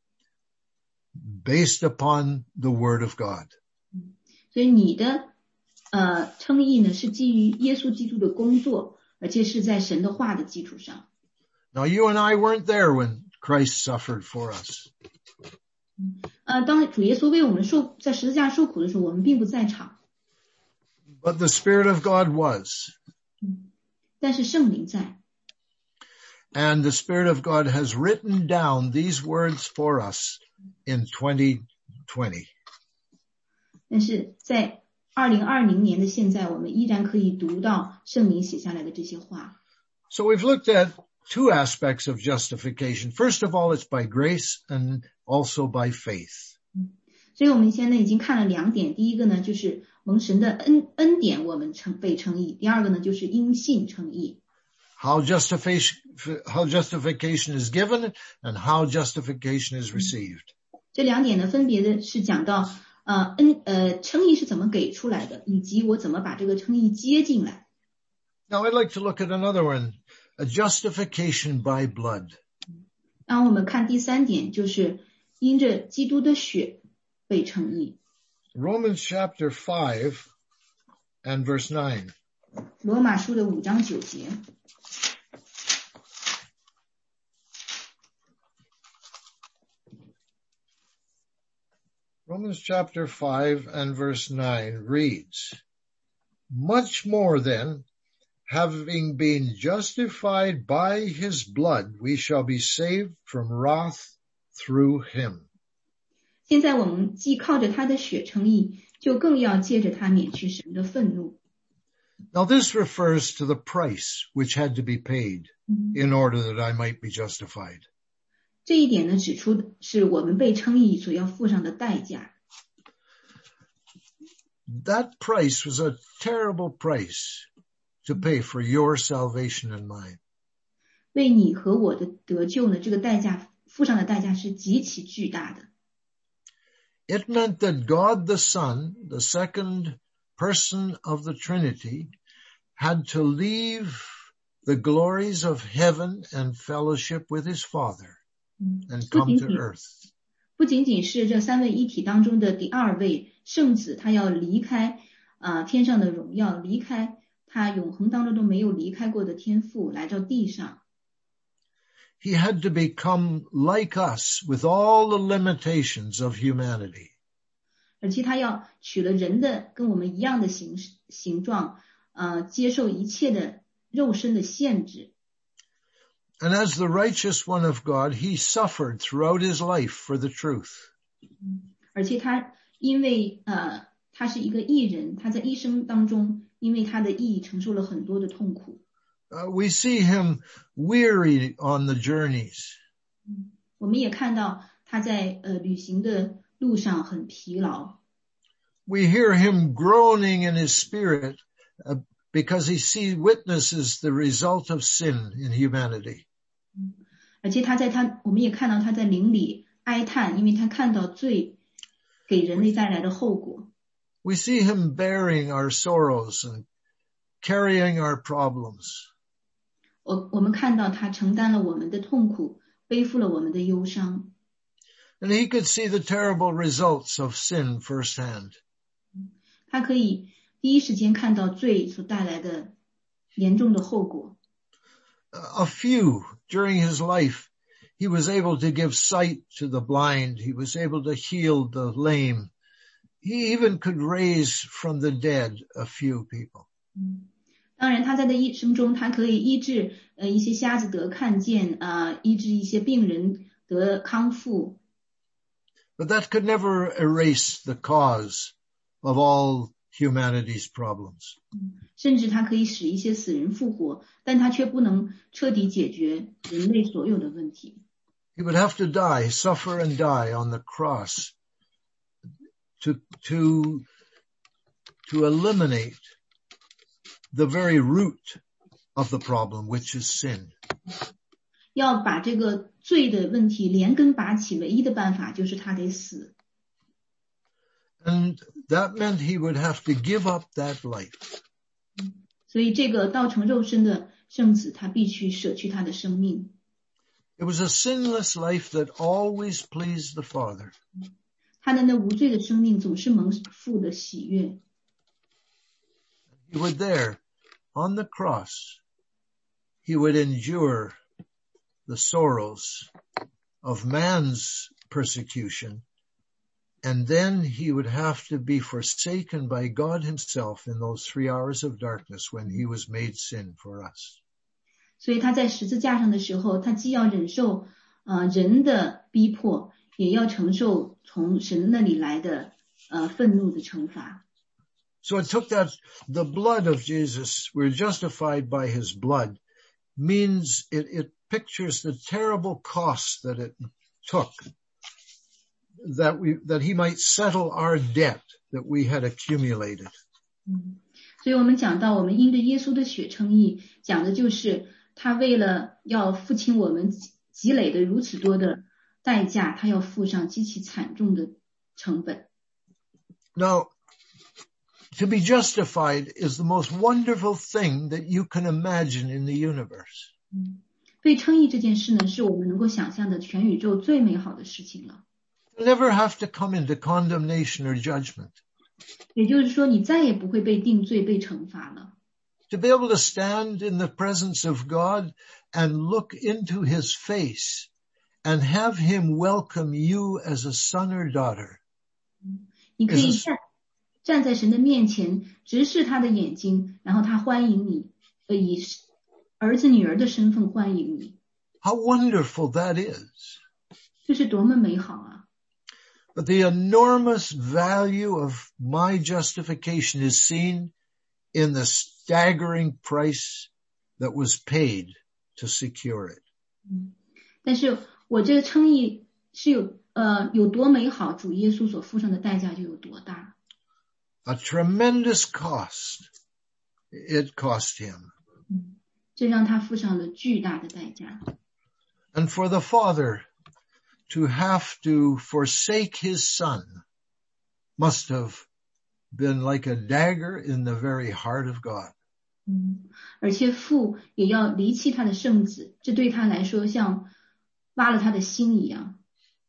based upon the word of God. 所以你的呃称义呢，是基于耶稣基督的工作，而且是在神的话的基础上。 Now you and I weren't there when Christ suffered for us. 呃，当主耶稣为我们受在十字架受苦的时候，我们并不在场。 But the Spirit of God was. 但是圣灵在。 And the Spirit of God has written down these words for us in twenty twenty. 但是在二零二零年的现在，我们依然可以读到圣灵写下来的这些话。 So we've looked at two aspects of justification. First of all, it's by grace and also by faith. 所以我们现在已经看了两点，第一个呢就是蒙神的恩恩典我们称被称义，第二个呢就是因信称义。 How justification, how justification is given and how justification is received. 这两点呢分别的是讲到呃恩呃称义是怎么给出来的，以及我怎么把这个称义接进来。 Now I'd like to look at another one, a justification by blood. 然后我们看第三点，就是因着基督的血被称义。 Romans chapter five and verse nine. 罗马书的五章九节。 Romans chapter five and verse nine reads, Much more then, having been justified by his blood, we shall be saved from wrath through him. 现在我们既靠着他的血称义，就更要借着他免去神的愤怒。 Now this refers to the price which had to be paid in order that I might be justified. 这一点呢，指出的是我们被称义所要付上的代价。 That price was a terrible price to pay for your salvation and mine. 为你和我的得救呢，这个代价付上的代价是极其巨大的。 It meant that God the Son, the second person of the Trinity, had to leave the glories of heaven and fellowship with his Father and come to earth. 不仅仅是这三位一体当中的第二位圣子，他要离开啊、呃、天上的荣耀，离开他永恒当中都没有离开过的天父，来到地上。 He had to become like us with all the limitations of humanity. 而且他要取了人的跟我们一样的形形状，呃，接受一切的肉身的限制。 And as the righteous one of God, he suffered throughout his life for the truth. 而且他因为呃他是一个义人，他在一生当中因为他的义承受了很多的痛苦。 Uh, we see him weary on the journeys. 我们也看到他在呃旅行的路上很疲劳。 We hear him groaning in his spirit uh, because he sees witnesses the result of sin in humanity. 而且他在他，我们也看到他在灵里哀叹，因为他看到罪给人类带来的后果。 We see him bearing our sorrows and carrying our problems. 我我们看到他承担了我们的痛苦，背负了我们的忧伤。 And he could see the terrible results of sin firsthand. 他可以第一时间看到罪所带来的严重的后果。 A few during his life, he was able to give sight to the blind. He was able to heal the lame. He even could raise from the dead a few people. 当然，他在他的一生中，他可以医治呃一些瞎子得看见啊、呃，医治一些病人得康复。 But that could never erase the cause of all humanity's problems. 甚至他可以使一些死人复活，但他却不能彻底解决人类所有的问题。 He would have to die, suffer and die on the cross to, to, to eliminate the very root of the problem, which is sin. 要把这个罪的问题连根拔起，唯一的办法就是他得死。 And that meant he would have to give up that life. 所以这个道成肉身的圣子，他必须舍去他的生命。 It was a sinless life that always pleased the Father. 他的那无罪的生命总是蒙父的喜悦。 He would there, on the cross, he would endure the sorrows of man's persecution, and then he would have to be forsaken by God himself in those three hours of darkness when he was made sin for us. 所以他在十字架上的时候，他既要忍受呃人的逼迫，也要承受从神那里来的呃愤怒的惩罚。 So it took that the blood of Jesus, we're justified by his blood, means it, it pictures the terrible cost that it took that we that he might settle our debt that we had accumulated. 嗯，所以我们讲到我们因着耶稣的血称义，讲的就是他为了要付清我们积累的如此多的代价，他要付上极其惨重的成本。 Now, to be justified is the most wonderful thing that you can imagine in the universe. 嗯，被称义这件事呢，是我们能够想象的全宇宙最美好的事情了。 Never have to come into condemnation or judgment. 也就是说，你再也不会被定罪、被惩罚了。 To be able to stand in the presence of God and look into his face and have him welcome you as a son or daughter. 你可以站站在神的面前，直视他的眼睛，然后他欢迎你，呃，以儿子、女儿的身份欢迎你。 How wonderful that is. 这是多么美好啊！ But the enormous value of my justification is seen in the staggering price that was paid to secure it. 嗯，但是我这个称义是有呃有多美好，主耶稣所付上的代价就有多大。 A tremendous cost it cost him. 嗯，这让他付上了巨大的代价。 And for the Father to have to forsake his Son must have been like a dagger in the very heart of God. 嗯，而且父也要离弃他的圣子，这对他来说像挖了他的心一样。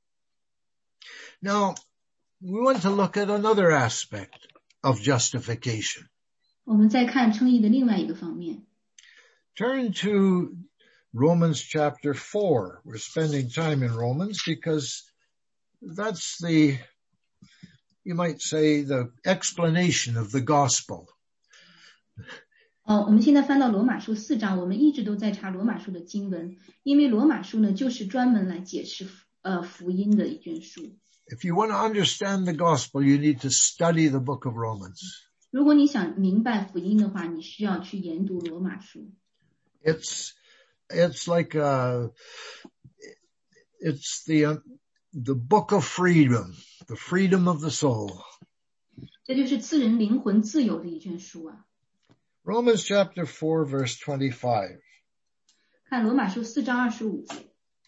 Now, we want to look at another aspect of justification. 我们再看称义的另外一个方面。 Turn to Romans chapter four. We're spending time in Romans because that's the, you might say, the explanation of the gospel. 哦，我们现在翻到罗马书四章，我们一直都在查罗马书的经文，因为罗马书呢就是专门来解释呃福音的一卷书。 If you want to understand the gospel, you need to study the book of Romans. 如果你想明白福音的话，你需要去研读罗马书。 It's, it's like a, it's the, the book of freedom, the freedom of the soul. 这就是赐人灵魂自由的一卷书啊。 Romans chapter four, verse twenty-five. 看罗马书四章二十五节。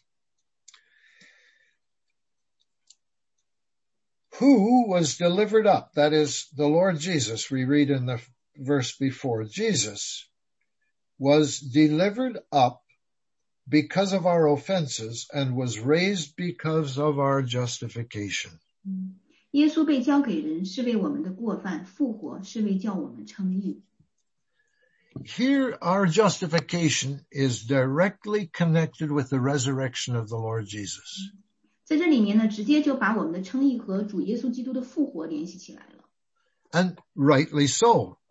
Who was delivered up? That is the Lord Jesus. We read in the verse before. Jesus was delivered up because of our offenses and was raised because of our justification. 耶稣被交给人，是为我们的过犯；复活，是为叫我们称义。 Here, our justification is directly connected with the resurrection of the Lord Jesus. 在这里面呢，直接就把我们的称义和主耶稣基督的复活联系起来了。 And rightly so.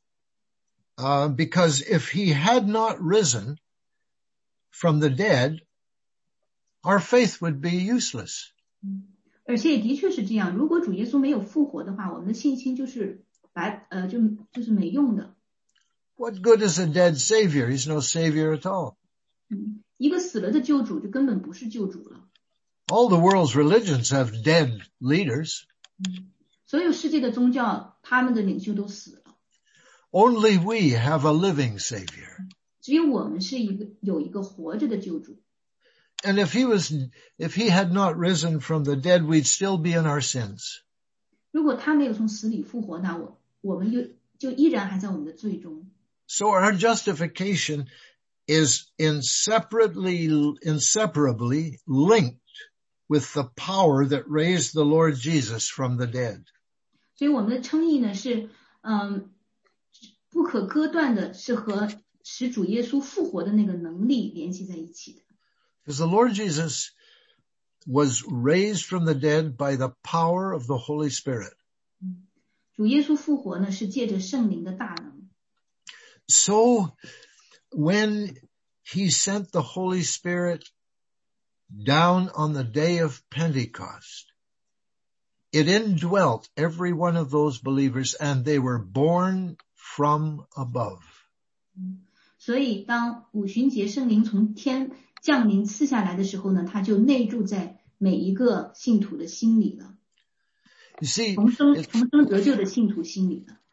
Uh, because if he had not risen from the dead, our faith would be useless. 而且也的确是这样，如果主耶稣没有复活的话，我们的信心就是白呃就就是没用的。 What good is a dead savior? He's no savior at all. 嗯，一个死了的救主就根本不是救主了。 All the world's religions have dead leaders. 嗯，所有世界的宗教，他们的领袖都死了。 Only we have a living savior. 只有我们是一个有一个活着的救主。 And if he was, if he had not risen from the dead, we'd still be in our sins. 如果他没有从死里复活，那我我们就就依然还在我们的罪中。 So our justification is inseparably, inseparably linked with the power that raised the Lord Jesus from the dead. 所以我们的称义呢是嗯不可割断的，是和使主耶稣复活的那个能力联系在一起的。 Because the Lord Jesus was raised from the dead by the power of the Holy Spirit. 主耶稣复活呢是借着圣灵的大能。 So when he sent the Holy Spirit down on the day of Pentecost, it indwelt every one of those believers and they were born from above. 所以当五旬节圣灵从天降临赐下来的时候呢，他就内住在每一个信徒的心里了。 You see, 重生重生得救的信徒心里了。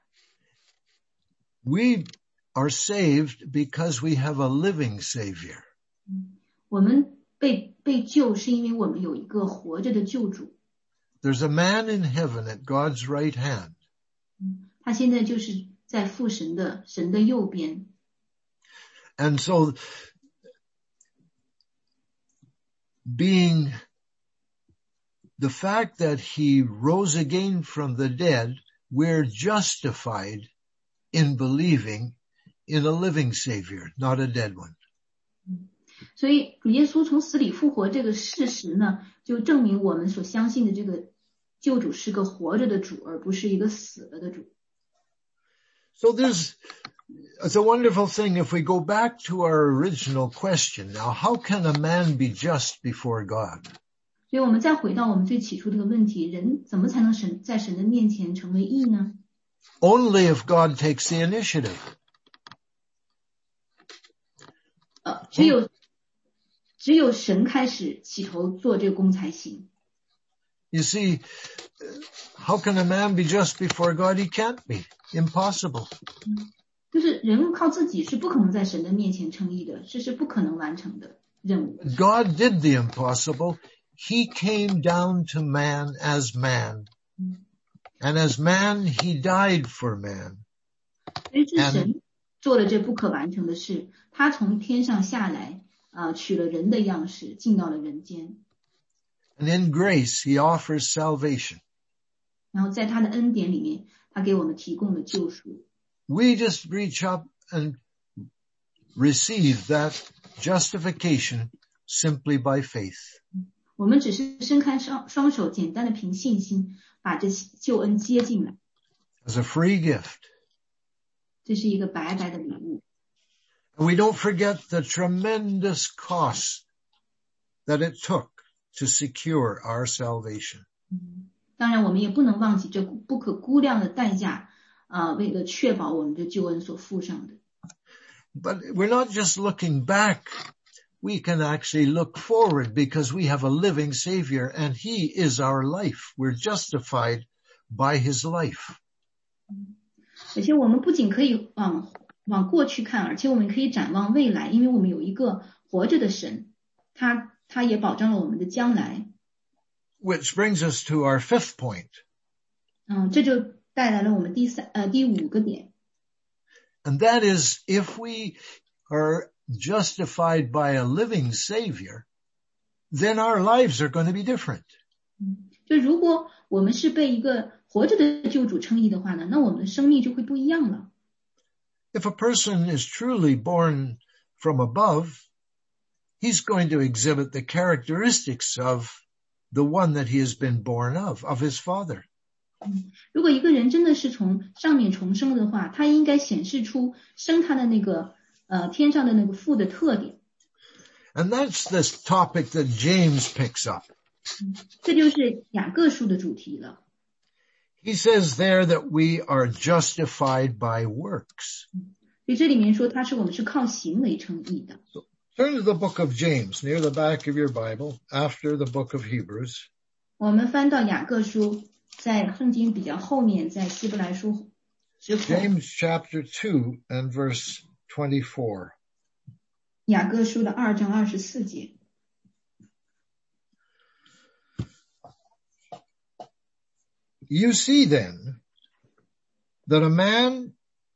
We are saved because we have a living Savior. 我们被被救是因为我们有一个活着的救主。 There's a man in heaven at God's right hand. 他现在就是在父神的神的右边。 And so, being the fact that he rose again from the dead, we're justified in believing in a living Savior, not a dead one. 所以主耶稣从死里复活这个事实呢，就证明我们所相信的这个救主是个活着的主，而不是一个死了的主。 So there's, it's a wonderful thing if we go back to our original question. Now, how can a man be just before God? 所以我们再回到我们最起初这个问题，人怎么才能神在神的面前成为义呢？ Only if God takes the initiative. 呃，只有只有神开始起头做这个工才行。 You see, how can a man be just before God? He can't be. Impossible. 就是人靠自己是不可能在神的面前称义的，这是不可能完成的任务。 God did the impossible. He came down to man as man. And as man, he died for man. 所以是神做了这不可完成的事，他从天上下来，啊、呃，取了人的样式，进到了人间。 And in grace, he offers salvation. 然后在他的恩典里面，他给我们提供了救赎。 We just reach up and receive that justification simply by faith. 我们只是伸开双双手，简单的凭信心把这救恩接进来。 As a free gift. 这是一个白白的礼物。 And we don't forget the tremendous cost that it took to secure our salvation. 当然我们也不能忘记这不可估量的代价，啊、呃，为了确保我们的救恩所付上的。 But we're not just looking back. we can actually look forward because we have a living Savior and He is our life. We're justified by His life. 而且我们不仅可以往往过去看，而且我们可以展望未来，因为我们有一个活着的神，他他也保障了我们的将来。 Which brings us to our fifth point. 嗯，这就带来了我们第三呃第五个点。 And that is, if we are justified by a living Savior, then our lives are going to be different. 就如果我们是被一个活着的救主称义的话呢，那我们的生命就会不一样了。 If a person is truly born from above, he's going to exhibit the characteristics of the one that he has been born of, of his father. 如果一个人真的是从上面重生的话，他应该显示出生他的那个呃天上的那个父的特点。 And that's this topic that James picks up. 这就是雅各书的主题了。 He says there that we are justified by works. 所以这里面说他是我们是靠行为称义的。 So, turn to the book of James, near the back of your Bible, after the book of Hebrews. 我们翻到雅各书，在圣经比较后面，在希伯来书之后。 James chapter two and verse twenty-four. 雅各书的二章二十四节。 You see then that a man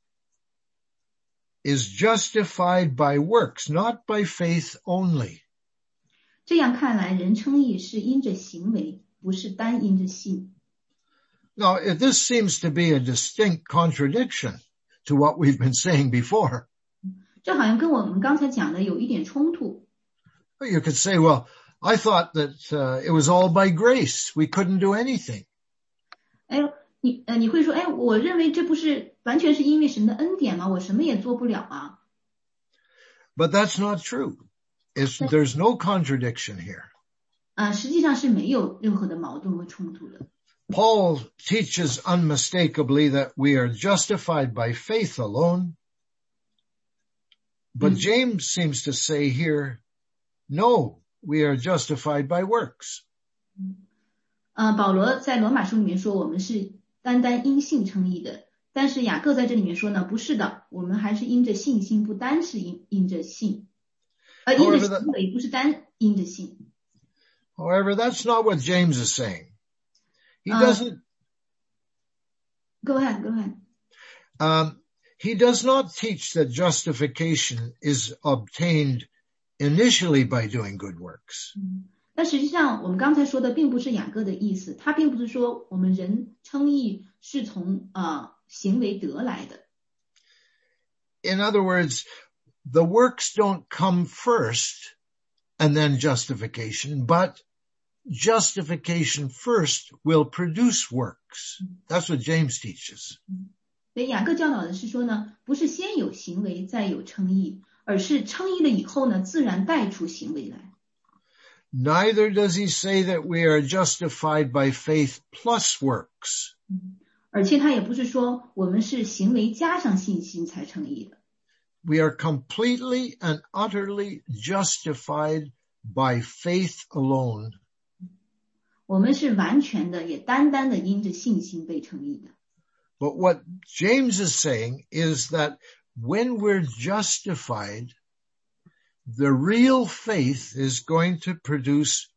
is justified by works, not by faith only. 这样看来，人称义是因着行为，不是单因着信。 Now, if this seems to be a distinct contradiction to what we've been saying before. 这好像跟我们刚才讲的有一点冲突。 You could say, well, I thought that uh, it was all by grace. We couldn't do anything. 哎，你呃，你会说，哎，我认为这不是完全是因为神的恩典吗？我什么也做不了啊。 But that's not true. It's, there's no contradiction here. 啊，实际上是没有任何的矛盾和冲突的。 Paul teaches unmistakably that we are justified by faith alone. But James seems to say here, no, we are justified by works. 呃，保罗在罗马书里面说我们是单单因信称义的，但是雅各在这里面说呢，不是的，我们还是因着信心，不单是因因着信，呃，因着行为，不是单因着信。 However, that's not what James is saying. He doesn't. Uh, go ahead, go ahead. Um, he does not teach that justification is obtained initially by doing good works. 但实际上，我们刚才说的并不是雅各的意思，他并不是说我们人称义是从啊、呃、行为得来的。 In other words, the works don't come first and then justification, but justification first will produce works. That's what James teaches. 所以雅各教导的是说呢，不是先有行为再有称义，而是称义了以后呢，自然带出行为来。 Neither does he say that we are justified by faith plus works. 而且他也不是说我们是行为加上信心才称义的。 We are completely and utterly justified by faith alone. 我们是完全的，也单单的因着信心被称义的。 But what James is saying is that when we're justified, the real faith is going to produce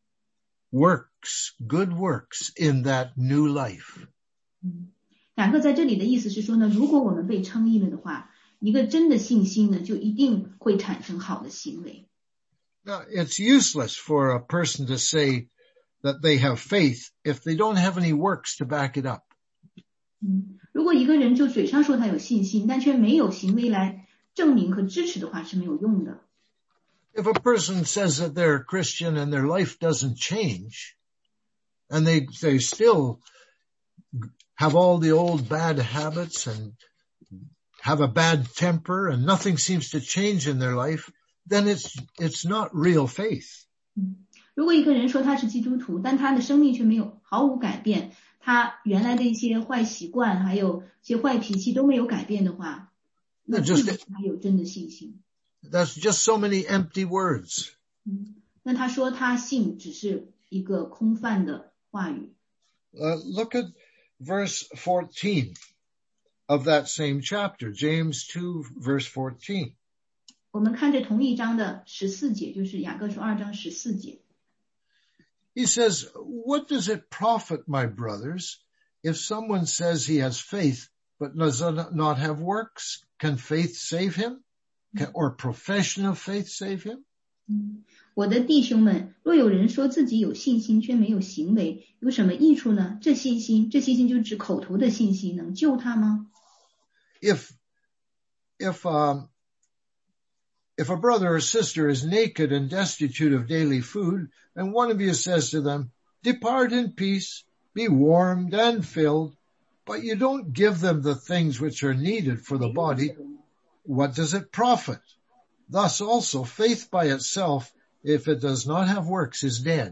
works, good works in that new life. 雅各在这里的意思是说呢，如果我们被称义了的话，一个真的信心呢，就一定会产生好的行为。 Now, it's useless for a person to say that they have faith if they don't have any works to back it up. 嗯，如果一个人就嘴上说他有信心，但却没有行为来证明和支持的话，是没有用的。 If a person says that they're a Christian and their life doesn't change, and they they still have all the old bad habits and have a bad temper and nothing seems to change in their life, then it's it's not real faith. 如果一个人说他是基督徒，但他的生命却没有毫无改变，他原来的一些坏习惯还有一些坏脾气都没有改变的话，那就是他有真的信心。 That's just so many empty words. 嗯，那他说他信只是一个空泛的话语。 Uh, look at verse fourteen of that same chapter, James two, verse fourteen. 我们看这同一章的十四节，就是雅各书二章十四节。 He says, what does it profit, my brothers, if someone says he has faith but does not have works? Can faith save him? Can, or profession of faith save him? 嗯，我的弟兄们，若有人说自己有信心却没有行为，有什么益处呢？这信心，这信心就指口头的信心，能救他吗？ If, if, um, if a brother or sister is naked and destitute of daily food, and one of you says to them, depart in peace, be warmed and filled, but you don't give them the things which are needed for the body, what does it profit? Thus also faith by itself, if it does not have works, is dead.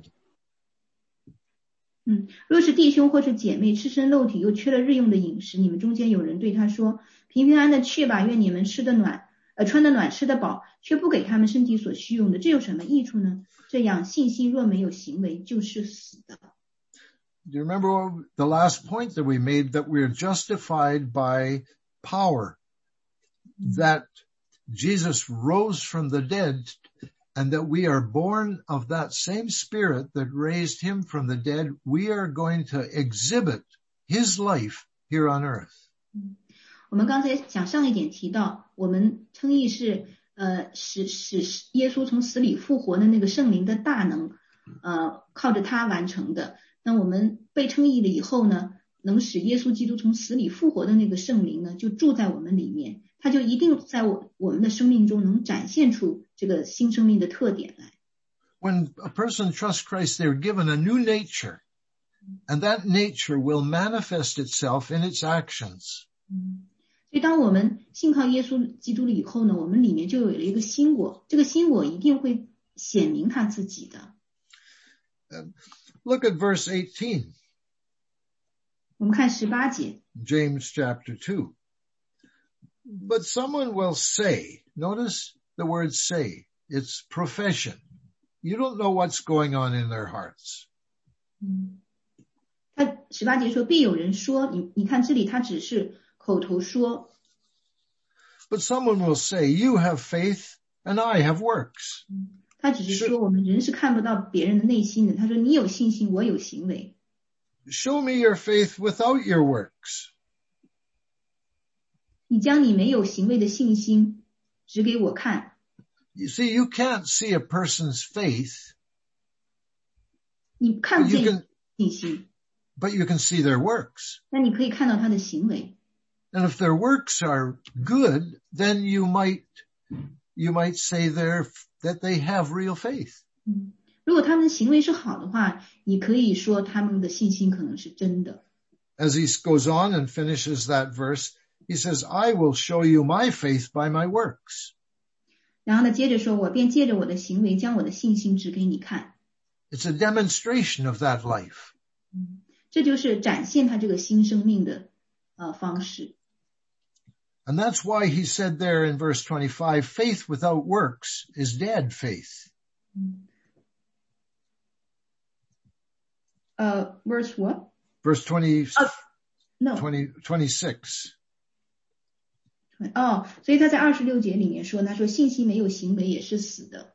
嗯，若是弟兄或是姐妹赤身露体又缺了日用的饮食，你们中间有人对他说，平平安安的去吧，愿你们吃得暖，呃，穿得暖，吃得饱，却不给他们身体所需用的，这有什么益处呢？这样信心若没有行为，就是死的。 Do you remember the last point that we made, that we're justified by power, that Jesus rose from the dead, and that we are born of that same Spirit that raised him from the dead? We are going to exhibit his life here on earth. 我们刚才讲上一点提到，我们称义是呃使使耶稣从死里复活的那个圣灵的大能，呃靠着他完成的。那我们被称义了以后呢，能使耶稣基督从死里复活的那个圣灵呢，就住在我们里面，他就一定在我我们的生命中能展现出这个新生命的特点来。 When a person trusts Christ, they're given a new nature, and that nature will manifest itself in its actions. 所以当我们信靠耶稣基督了以后呢，我们里面就有了一个新果，这个新果一定会显明他自己的。 Uh, look at verse eighteen. 我们看十八节。 James chapter two. But someone will say, notice the word say, it's profession. You don't know what's going on in their hearts. 嗯，他十八节说，必有人说，你你看这里他只是口头说。 But someone will say, you have faith and I have works. 他只是说我们人是看不到别人的内心的，他说你有信心，我有行为。 Show me your faith without your works. 你将你没有行为的信心指给我看。 You see, you can't see a person's faith. 你看不见信心。 But you can see their works. 那你可以看到他的行为。 And if their works are good, then you might, you might say they're, that they have real faith. 嗯，如果他们的行为是好的话，你可以说他们的信心可能是真的。 As he goes on and finishes that verse, he says, I will show you my faith by my works. 然后呢，接着说，我便借着我的行为将我的信心指给你看。 It's a demonstration of that life. 嗯，这就是展现他这个新生命的呃方式。 And that's why he said there in verse twenty-five, faith without works is dead faith. 嗯，呃 verse what? Verse twenty, uh, no. twenty, twenty-six. 哦，所以他在二十六节里面说，他说信心没有行为也是死的。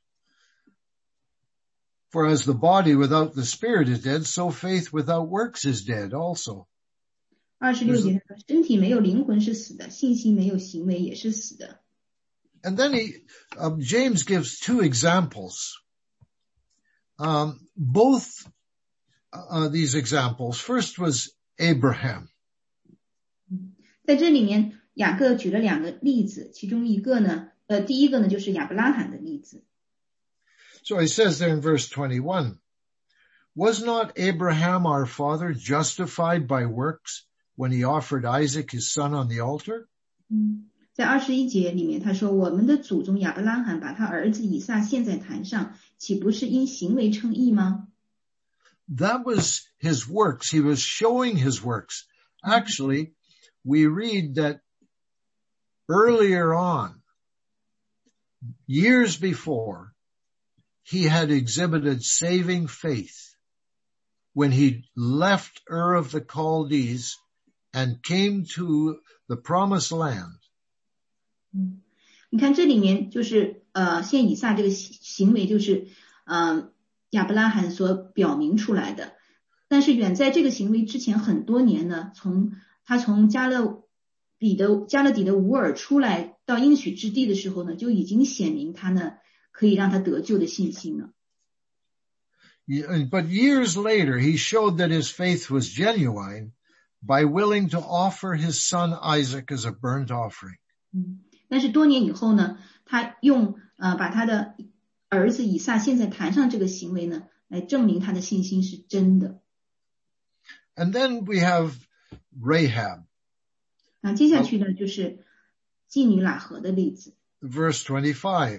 For as the body without the spirit is dead, so faith without works is dead also. 二十六节他说，身体没有灵魂是死的，信心没有行为也是死的。 And then he, uh, James gives two examples. Um, both uh, these examples, first was Abraham. 在这里面，雅各举了两个例子，其中一个呢，呃，第一个呢就是亚伯拉罕的例子。 So he says there in verse twenty-one, was not Abraham our father justified by works when he offered Isaac his son on the altar? 嗯，在二十一节里面，他说我们的祖宗亚伯拉罕把他儿子以撒献在坛上，岂不是因行为称义吗？ That was his works. He was showing his works. Actually, we read that earlier on, years before, he had exhibited saving faith when he left Ur of the Chaldees and came to the promised land. 你看这里面就是呃，献以撒这个行为就是呃亚伯拉罕所表明出来的。但是远在这个行为之前很多年呢，从他从加勒比的加勒底的乌尔出来到应许之地的时候呢，就已经显明他呢可以让他得救的信心了。 But years later, he showed that his faith was genuine by willing to offer his son Isaac as a burnt offering. 嗯，但是多年以后呢，他用呃把他的儿子以撒献在坛上这个行为呢，来证明他的信心是真的。 And then we have Rahab. 那接下去呢，就是妓女喇合的例子。 Verse twenty-five.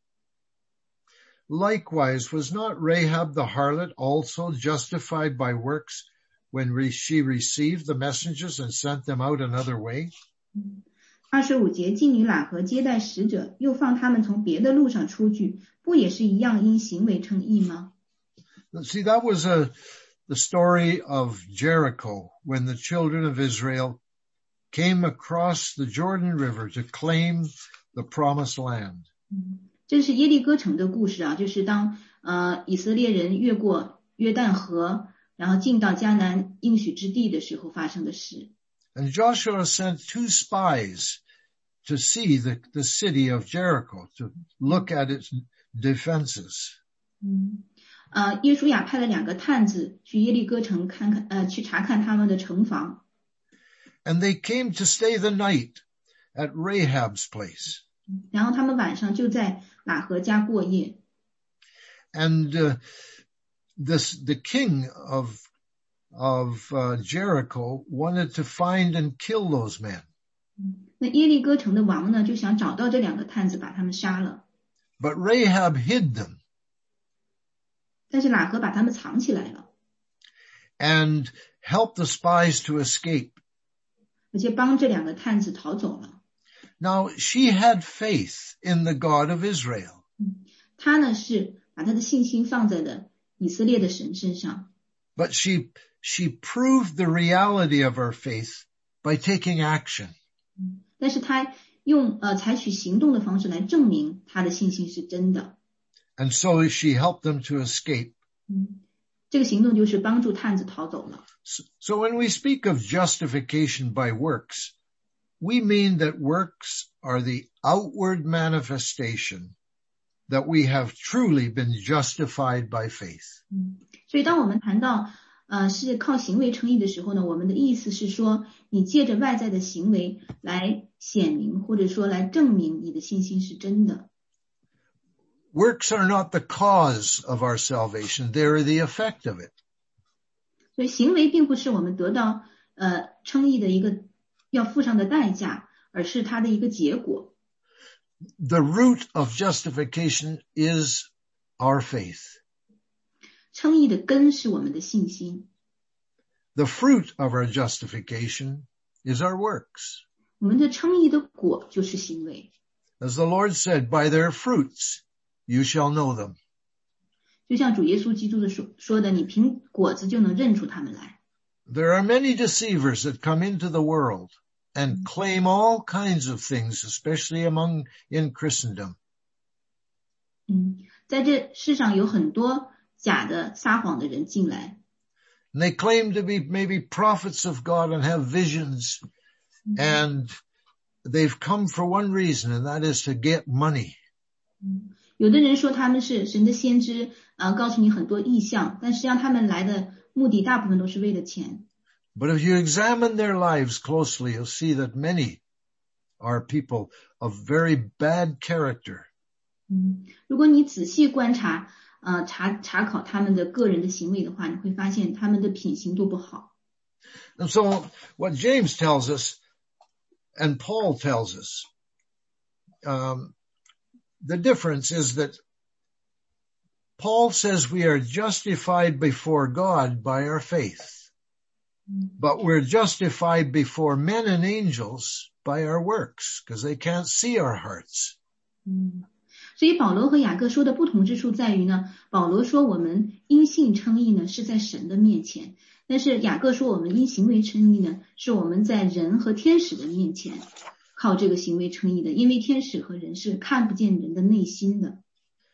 Likewise, was not Rahab the harlot also justified by works when she received the messengers and sent them out another way? 二十五节，妓女喇合接待使者，又放他们从别的路上出去，不也是一样因行为称义吗？ See, that was a, the story of Jericho when the children of Israel came across the Jordan River to claim the promised land. 这是耶利哥城的故事啊，就是当呃以色列人越过约旦河，然后进到迦南应许之地的时候发生的事。 And Joshua sent two spies to see the, the city of Jericho, to look at its defenses. 嗯，呃，约书亚派了两个探子去耶利哥城看看，呃，去查看他们的城防。 And they came to stay the night at Rahab's place. 然后他们晚上就在喇合家过夜。 And uh, this the king of of uh, Jericho wanted to find and kill those men. 那耶利哥城的王呢，就想找到这两个探子，把他们杀了。 But Rahab hid them. 但是喇合把他们藏起来了。 And helped the spies to escape. 而且帮这两个探子逃走了。 Now she had faith in the God of Israel. 她呢是把她的信心放在了以色列的神身上。 But she she proved the reality of her faith by taking action. 但是她用呃采取行动的方式来证明她的信心是真的。 And so she helped them to escape. 嗯，这个行动就是帮助探子逃走了。 So, so when we speak of justification by works, we mean that works are the outward manifestation that we have truly been justified by faith. 嗯，所以当我们谈到呃是靠行为称义的时候呢，我们的意思是说，你借着外在的行为来显明或者说来证明你的信心是真的。 Works are not the cause of our salvation, they are the effect of it. 所以行为并不是我们得到呃称义的一个要付上的代价，而是它的一个结果。 The root of justification is our faith. 称义的根是我们的信心。 The fruit of our justification is our works. 我们的称义的果就是行为。 As the Lord said, by their fruits you shall know them. 就像主耶稣基督的说说的，你凭果子就能认出他们来。 There are many deceivers that come into the world and claim all kinds of things, especially among in Christendom. 嗯，在这世上有很多假的撒谎的人进来。 And they claim to be maybe prophets of God and have visions, and they've come for one reason, and that is to get money. 嗯，有的人说他们是神的先知，啊，告诉你很多意象，但实际上他们来的目的大部分都是为了钱。 But if you examine their lives closely, you'll see that many are people of very bad character. 嗯，如果你仔细观察，呃，查查考他们的个人的行为的话，你会发现他们的品行都不好。 And so what James tells us and Paul tells us, um, the difference is that Paul says we are justified before God by our faith. But we're justified before men and angels by our works, because they can't see our hearts. 嗯， 所以保罗和雅各说的不同之处在于呢，保罗说我们因信称义呢是在神的面前，但是雅各说我们因行为称义呢是我们在人和天使的面前靠这个行为称义的，因为天使和人是看不见人的内心的。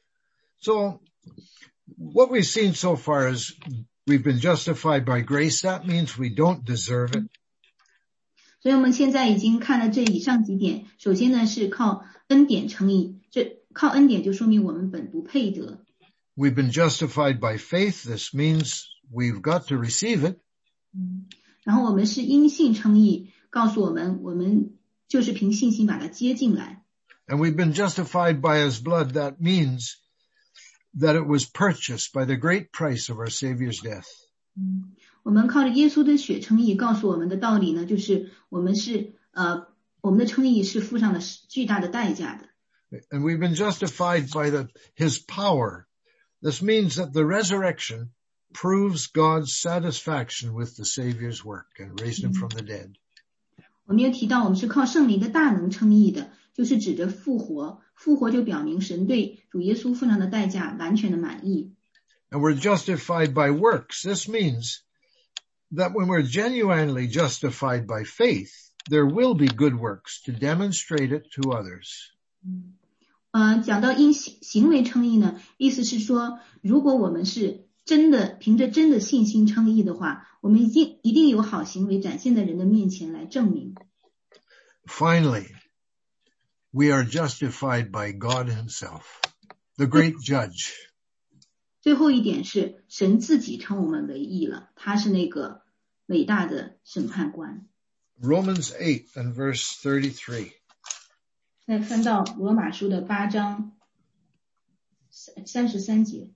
So what we've seen so far is we've been justified by grace. That means we don't deserve it. 所以我们现在已经看了这以上几点，首先呢是靠恩典称义，这靠恩典就说明我们本不配得。 We've been justified by faith. This means we've got to receive it. 然后我们是因信称义，告诉我们我们就是凭信心把它接进来。 And we've been justified by his blood. That means that it was purchased by the great price of our Savior's death. 我们靠着耶稣的血称义，告诉我们的道理呢，就是我们是呃我们的称义是付上了巨大的代价的。 And we've been justified by the, his power. This means that the resurrection proves God's satisfaction with the Savior's work and raised him from the dead. 我们也提到我们是靠圣灵的大能称义的，就是指着复活，复活就表明神对主耶稣付上的代价完全的满意。 And we're justified by works. This means that when we're genuinely justified by faith, there will be good works to demonstrate it to others. 呃，讲到因行行为称义呢，意思是说，如果我们是真的凭着真的信心称义的话，我们一定一定有好行为展现在人的面前来证明。 Finally, we are justified by God himself, the great judge. 最后一点是神自己称我们为义了，他是那个伟大的审判官。 Romans eight and verse thirty-three. 再翻到罗马书的八章三三十三节。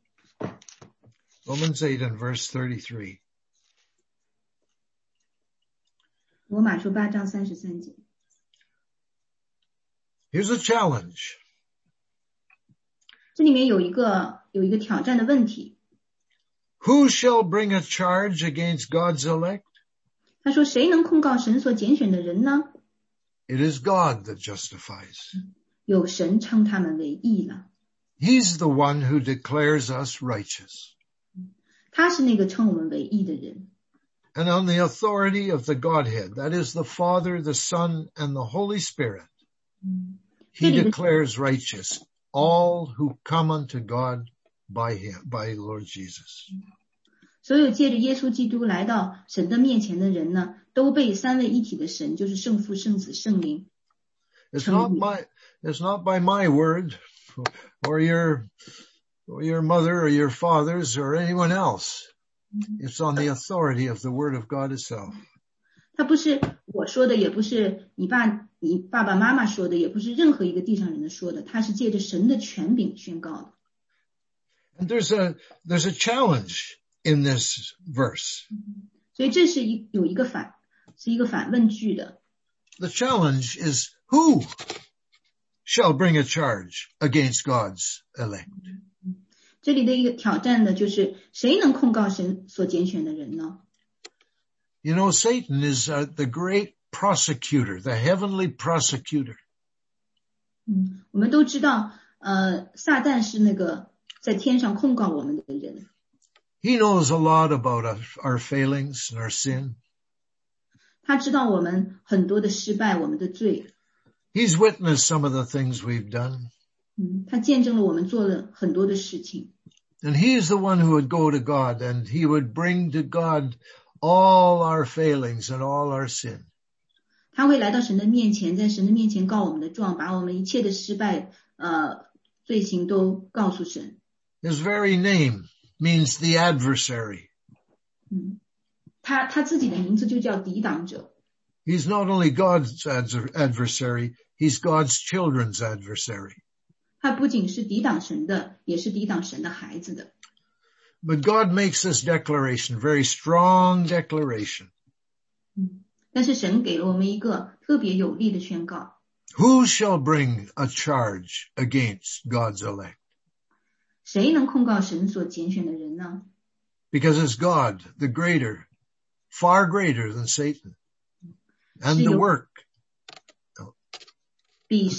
Romans eight and verse thirty-three. 罗马书八章三十三节。 Here's a challenge. 这里面有一个有一个挑战的问题。 Who shall bring a charge against God's elect? 他说谁能控告神所拣选的人呢？ It is God that justifies. 有神称他们为义了， He's the one who declares us righteous. 他是那个称我们为义的人。 And on the authority of the Godhead, that is the Father, the Son, and the Holy Spirit, he declares righteous all who come unto God by him, by Lord Jesus. 所有借着耶稣基督来到神的面前的人呢，都被三位一体的神，就是圣父、圣子、圣灵。 It's not my, it's not by my word, or your, or your mother, or your father's, or anyone else. It's on the authority of the word of God itself. 他不是我说的，也不是你爸、你爸爸妈妈说的，也不是任何一个地上人的说的，他是借着神的权柄宣告的。 And there's a, there's a challenge in this verse. 所以这是一有一个反，是一个反问句的。 The challenge is who shall bring a charge against God's elect? 这里的一个挑战呢，就是谁能控告神所拣选的人呢？ You know, Satan is uh, the great prosecutor, the heavenly prosecutor. 嗯，我们都知道，呃，撒旦是那个在天上控告我们的人。 He knows a lot about our, our failings and our sin. 他知道我们很多的失败，我们的罪。 He's witnessed some of the things we've done. 嗯，他见证了我们做了很多的事情。 And he's the one who would go to God and he would bring to God all our failings and all our sin. 他会来到神的面前，在神的面前告我们的状，把我们一切的失败、呃罪行都告诉神。 His very name means the adversary. 嗯，他他自己的名字就叫抵挡者。 He's not only God's adversary, he's God's children's adversary. 他不仅是抵挡神的，也是抵挡神的孩子的。 But God makes this declaration, very strong declaration. 嗯，但是神给了我们一个特别有力的宣告。 Who shall bring a charge against God's elect? 谁能控告神所拣选的人呢？ Because it's God, the greater, far greater than Satan. And the work. 比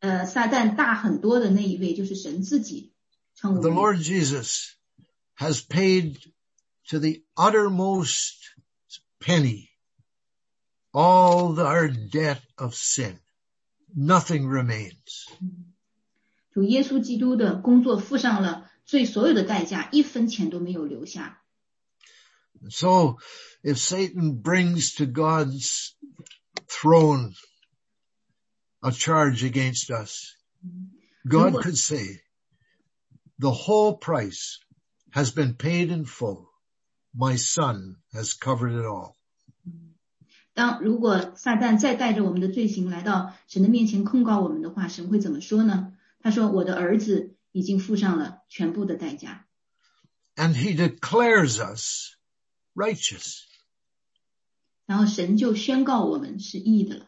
呃撒旦大很多的那一位就是神自己称我 The 们。 Lord Jesus has paid to the uttermost penny all our debt of sin. Nothing remains. 主耶稣基督的工作付上了最所有的代价，一分钱都没有留下。 So if Satan brings to God's throne a charge against us, God could say, the whole price has been paid in full. My son has covered it all. 当如果撒旦再带着我们的罪行来到神的面前控告我们的话，神会怎么说呢？他说我的儿子已经付上了全部的代价。 And he declares us righteous. 然后神就宣告我们是义的了。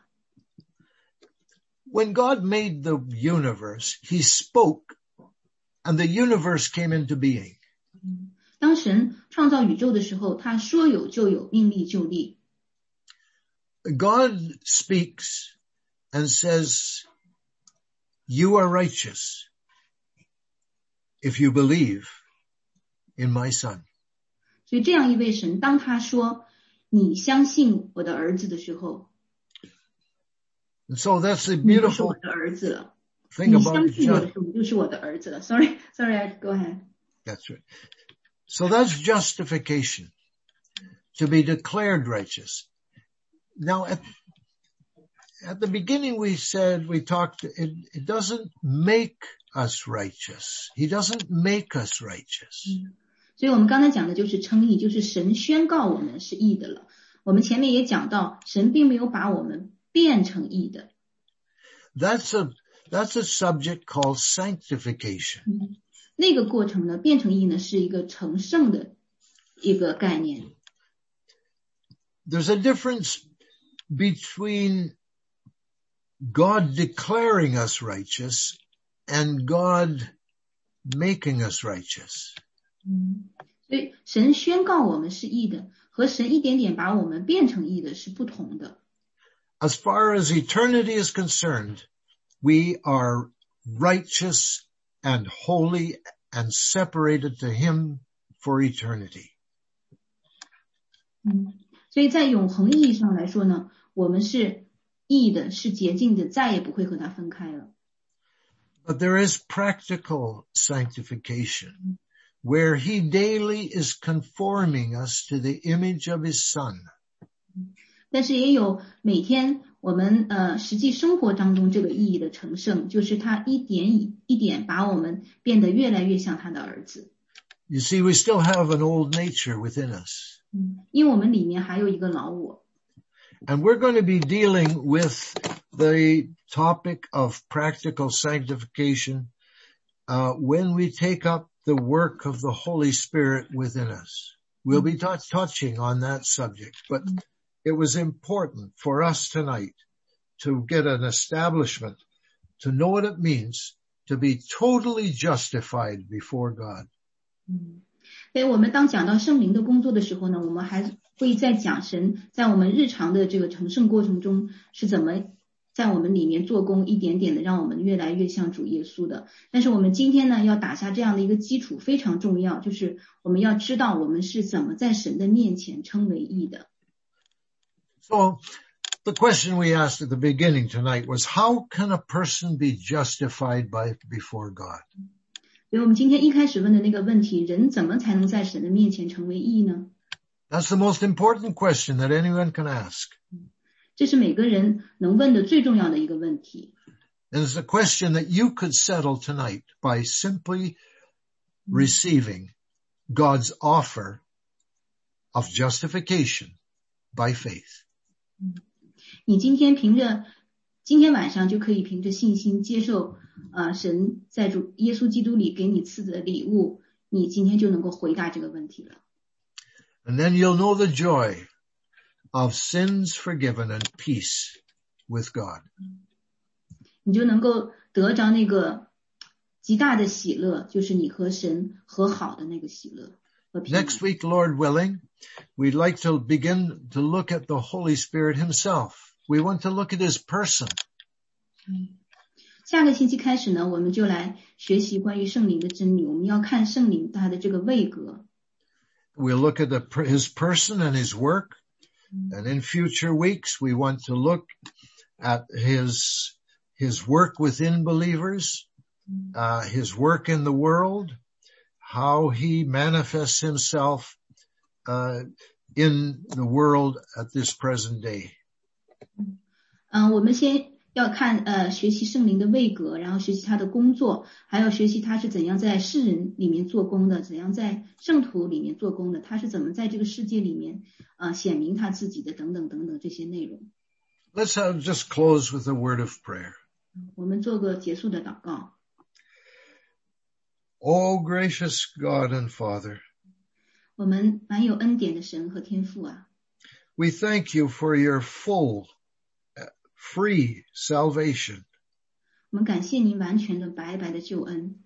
When God made the universe, he spoke and the universe came into being. 当神创造宇宙的时候，他说有就有，命立就立。 God speaks and says, you are righteous if you believe in my son. 所以这样一位神，当他说你相信我的儿子的时候， And so that's the 你就是我 beautiful 的儿子了。 thing 你 about 相信我的 ju- 时候，你就是我的儿子了。Sorry, sorry, go ahead. that's right. So that's justification, to be declared righteous. Now at, at the beginning we said, we talked, it, it doesn't make us righteous. He doesn't make us righteous. 所以我们刚才讲的就是称义，就是神宣告我们是义的了。我们前面也讲到，神并没有把我们变成义的。 That's a, that's a subject called sanctification. 那个过程呢，变成义呢，是一个成圣的一个概念。 There's a difference between God declaring us righteous and God making us righteous. 所以神宣告我们是义的，和神一点点把我们变成义的是不同的。 As far as eternity is concerned, we are righteous and holy and separated to him for eternity. 嗯，所以在永恒意义上来说呢，我们是义的，是洁净的，再也不会和他分开了。 But there is practical sanctification, where he daily is conforming us to the image of his son. 但是也有每天我们呃实际生活当中这个意义的成圣，就是他一点一一点把我们变得越来越像他的儿子。 You see, we still have an old nature within us. 嗯，因为我们里面还有一个老我。 And we're going to be dealing with the topic of practical sanctification uh, when we take up the work of the Holy Spirit within us. We'll be t- touching on that subject, but it was important for us tonight to get an establishment, to know what it means to be totally justified before God. 嗯，所以我们当讲到圣灵的工作的时候呢，我们还会再讲神在我们日常的这个成圣过程中是怎么在我们里面做工，一点点的让我们越来越像主耶稣的。但是我们今天呢，要打下这样的一个基础非常重要，就是我们要知道我们是怎么在神的面前称为义的。 So the question we asked at the beginning tonight was, how can a person be justified by before God? 所以我们今天一开始问的那个问题，人怎么才能在神的面前成为义呢？ That's the most important question that anyone can ask. 这是每个人能问的最重要的一个问题。 And it's a question that you could settle tonight by simply receiving God's offer of justification by faith. 你今天凭着今天晚上就可以凭着信心接受呃神在主耶稣基督里给你赐的礼物，你今天就能够回答这个问题了。 And then you'll know the joy of sins forgiven and peace with God. 你就能够得着那个极大的喜乐，就是你和神和好的那个喜乐和平安。 Next week, Lord willing, we'd like to begin to look at the Holy Spirit himself. We want to look at his person. 下个星期开始呢，我们就来学习关于圣灵的真理。我们要看圣灵他的这个位格。 We'll look at the, his person and his work. And in future weeks, we want to look at his, his work within believers, uh, his work in the world, how he manifests himself, uh, in the world at this present day. 嗯，我们先要看呃学习圣灵的位格，然后学习他的工作，还有学习他是怎样在世人里面做工的，怎样在圣徒里面做工的，他是怎么在这个世界里面呃显明他自己的，等等等等这些内容。 Let's have, just close with a word of prayer. 我们做个结束的祷告。 Oh, gracious God and Father, 我们满有恩典的神和天父啊， we thank you for your full, free salvation, 我们感谢您完全的白白的救恩，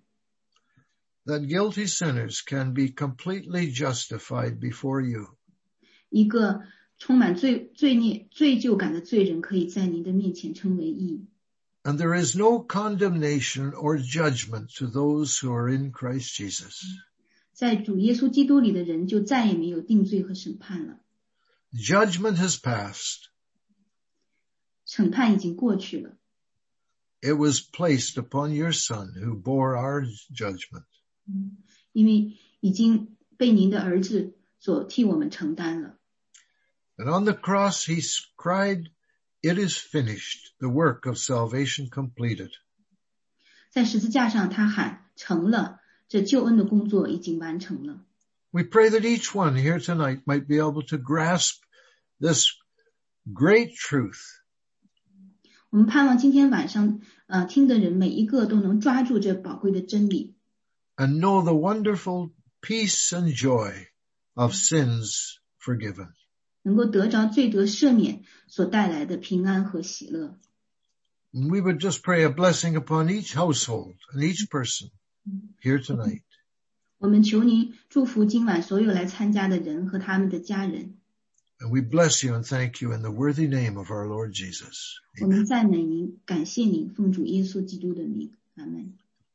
that guilty sinners can be completely justified before you. 一个充满罪罪孽罪疚感的罪人可以在您的面前称为义， And there is no condemnation or judgment to those who are in Christ Jesus. 在主耶稣基督里的人就再也没有定罪和审判了， Judgment has passed. 审判已经过去了， It was placed upon your Son who bore our judgment. 因为已经被您的儿子所替我们承担了。 And on the cross he cried, "It is finished," the work of salvation completed. 在十字架上他喊成了，这救恩的工作已经完成了。 We pray that each one here tonight might be able to grasp this great truth. 我们盼望今天晚上呃听的人每一个都能抓住这宝贵的真理， And know the wonderful peace and joy of sins forgiven. 能够得着罪得赦免所带来的平安和喜乐。 And we would just pray a blessing upon each household and each person here tonight. 我们求您祝福今晚所有来参加的人和他们的家人。 And we bless you and thank you in the worthy name of our Lord Jesus. 我们赞美您，感谢您，奉主耶稣基督的名，阿门。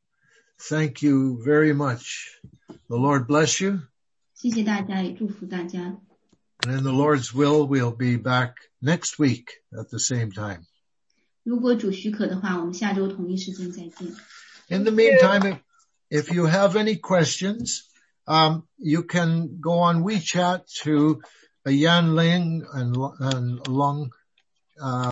Thank you very much. The Lord bless you. 谢谢大家，也祝福大家。 And in the Lord's will, we'll be back next week at the same time. 如果主许可的话，我们下周同一时间再见。 In the meantime, if, if you have any questions, um, you can go on WeChat to uh, Yan Ling and, and Long, uh,